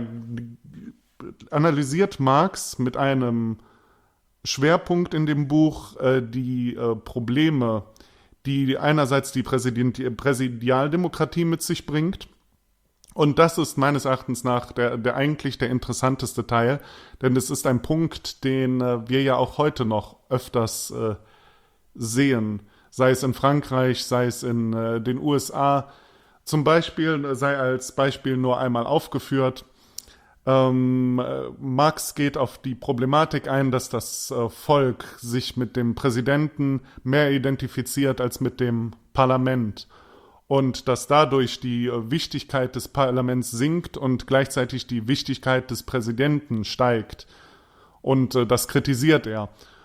analysiert Marx mit einem Schwerpunkt in dem Buch äh, die äh, Probleme, die einerseits die Präsident- Präsidialdemokratie mit sich bringt. Und das ist meines Erachtens nach der, der eigentlich der interessanteste Teil, denn es ist ein Punkt, den äh, wir ja auch heute noch öfters äh, sehen, sei es in Frankreich, sei es in äh, den U S A. Zum Beispiel sei als Beispiel nur einmal aufgeführt, ähm, äh, Marx geht auf die Problematik ein, dass das äh, Volk sich mit dem Präsidenten mehr identifiziert als mit dem Parlament. Und dass dadurch die Wichtigkeit des Parlaments sinkt und gleichzeitig die Wichtigkeit des Präsidenten steigt. Und äh, das kritisiert er.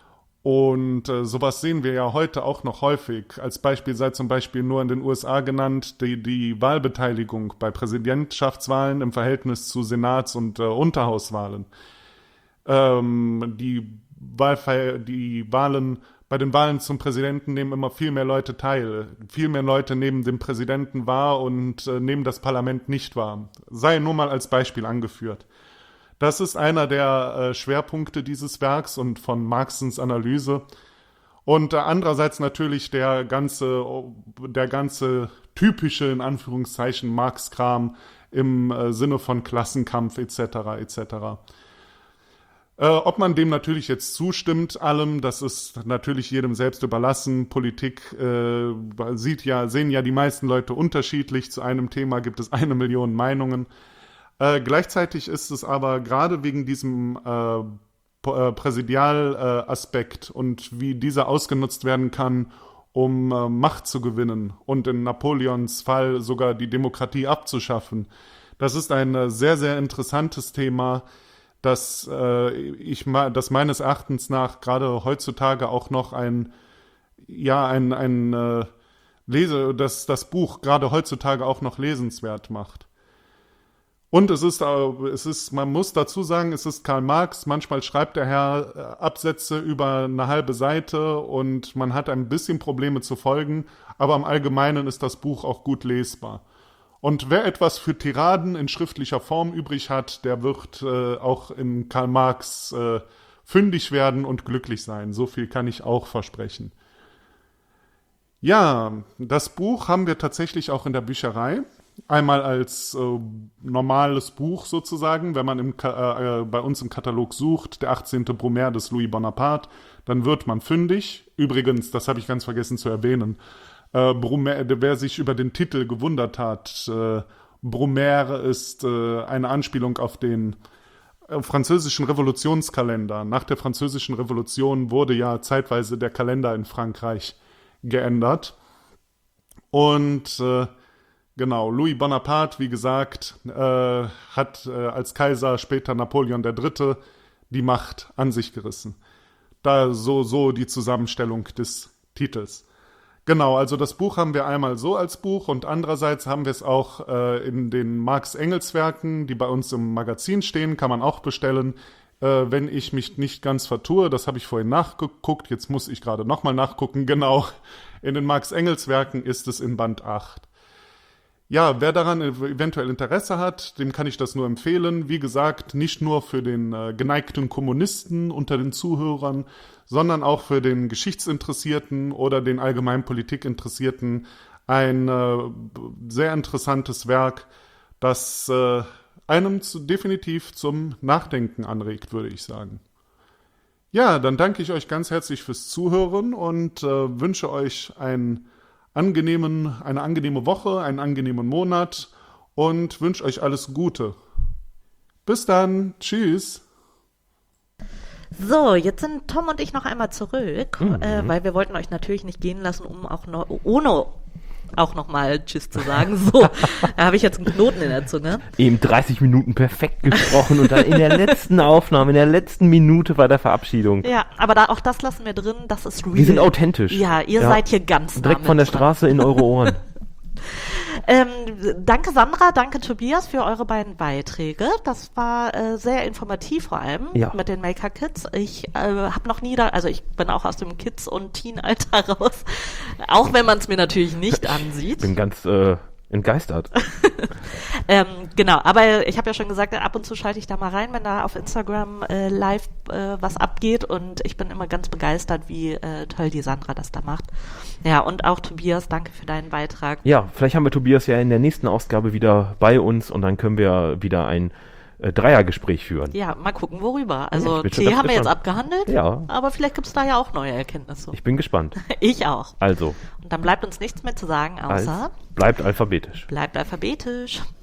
Und äh, sowas sehen wir ja heute auch noch häufig. Als Beispiel sei zum Beispiel nur in den U S A genannt die, die Wahlbeteiligung bei Präsidentschaftswahlen im Verhältnis zu Senats- und äh, Unterhauswahlen. Ähm, die, Wahlfeier, die Wahlen, bei den Wahlen zum Präsidenten nehmen immer viel mehr Leute teil. Viel mehr Leute nehmen den Präsidenten wahr und äh, nehmen das Parlament nicht wahr. Sei nur mal als Beispiel angeführt. Das ist einer der äh, Schwerpunkte dieses Werks und von Marxens Analyse. Und äh, andererseits natürlich der ganze, der ganze typische, in Anführungszeichen, Marx-Kram im äh, Sinne von Klassenkampf et cetera et cetera. Äh, ob man dem natürlich jetzt zustimmt, allem, das ist natürlich jedem selbst überlassen. Politik äh, sieht ja, sehen ja die meisten Leute unterschiedlich. Zu einem Thema gibt es eine Million Meinungen. Äh, gleichzeitig ist es aber gerade wegen diesem äh, äh, Präsidialaspekt äh, und wie dieser ausgenutzt werden kann, um äh, Macht zu gewinnen und in Napoleons Fall sogar die Demokratie abzuschaffen. Das ist ein äh, sehr, sehr interessantes Thema, das, äh, ich, das meines Erachtens nach gerade heutzutage auch noch ein, ja, ein, ein äh, Lese, das das Buch gerade heutzutage auch noch lesenswert macht. Und es ist, es ist, man muss dazu sagen, es ist Karl Marx. Manchmal schreibt der Herr Absätze über eine halbe Seite und man hat ein bisschen Probleme zu folgen, aber im Allgemeinen ist das Buch auch gut lesbar. Und wer etwas für Tiraden in schriftlicher Form übrig hat, der wird äh, auch in Karl Marx äh, fündig werden und glücklich sein. So viel kann ich auch versprechen. Ja, das Buch haben wir tatsächlich auch in der Bücherei. Einmal als äh, normales Buch sozusagen, wenn man im Ka- äh, bei uns im Katalog sucht, der achtzehnte Brumaire des Louis Bonaparte, dann wird man fündig. Übrigens, das habe ich ganz vergessen zu erwähnen, äh, Brumaire, wer sich über den Titel gewundert hat, äh, Brumaire ist äh, eine Anspielung auf den äh, französischen Revolutionskalender. Nach der französischen Revolution wurde ja zeitweise der Kalender in Frankreich geändert. Und äh, Genau, Louis Bonaparte, wie gesagt, äh, hat äh, als Kaiser später Napoleon der Dritte die Macht an sich gerissen. Da so, so die Zusammenstellung des Titels. Genau, also das Buch haben wir einmal so als Buch und andererseits haben wir es auch äh, in den Marx-Engels-Werken, die bei uns im Magazin stehen, kann man auch bestellen. Äh, wenn ich mich nicht ganz vertue, das habe ich vorhin nachgeguckt, jetzt muss ich gerade nochmal nachgucken, genau, in den Marx-Engels-Werken ist es in Band acht. Ja, wer daran eventuell Interesse hat, dem kann ich das nur empfehlen. Wie gesagt, nicht nur für den äh, geneigten Kommunisten unter den Zuhörern, sondern auch für den Geschichtsinteressierten oder den allgemein Politikinteressierten ein äh, sehr interessantes Werk, das äh, einem zu, definitiv zum Nachdenken anregt, würde ich sagen. Ja, dann danke ich euch ganz herzlich fürs Zuhören und äh, wünsche euch ein Angenehmen, eine angenehme Woche, einen angenehmen Monat und wünsche euch alles Gute. Bis dann. Tschüss. So, jetzt sind Tom und ich noch einmal zurück, mhm. äh, weil wir wollten euch natürlich nicht gehen lassen, um auch noch, ohne auch nochmal Tschüss zu sagen. So, da habe ich jetzt einen Knoten in der Zunge. Eben dreißig Minuten perfekt gesprochen und dann in der letzten Aufnahme, in der letzten Minute bei der Verabschiedung. Ja, aber da, auch das lassen wir drin, das ist real. Wir sind authentisch. Ja, ihr ja. seid hier ganz nah direkt von der dran. Straße in eure Ohren. Ähm, danke Sandra, danke Tobias für eure beiden Beiträge. Das war äh, sehr informativ vor allem ja. mit den Maker Kids. Ich äh, habe noch nie da, also ich bin auch aus dem Kids- und Teen-Alter raus, auch wenn man es mir natürlich nicht ansieht. Ich bin ganz äh, entgeistert. ähm, genau, aber ich habe ja schon gesagt, ab und zu schalte ich da mal rein, wenn da auf Instagram äh, live äh, was abgeht und ich bin immer ganz begeistert, wie äh, toll die Sandra das da macht. Ja, und auch Tobias, danke für deinen Beitrag. Ja, vielleicht haben wir Tobias ja in der nächsten Ausgabe wieder bei uns und dann können wir wieder ein äh, Dreiergespräch führen. Ja, mal gucken, worüber. Also ja, Tee haben wir jetzt abgehandelt, ja. aber vielleicht gibt es da ja auch neue Erkenntnisse. Ich bin gespannt. Ich auch. Also. Und dann bleibt uns nichts mehr zu sagen, außer... Als bleibt alphabetisch. Bleibt alphabetisch.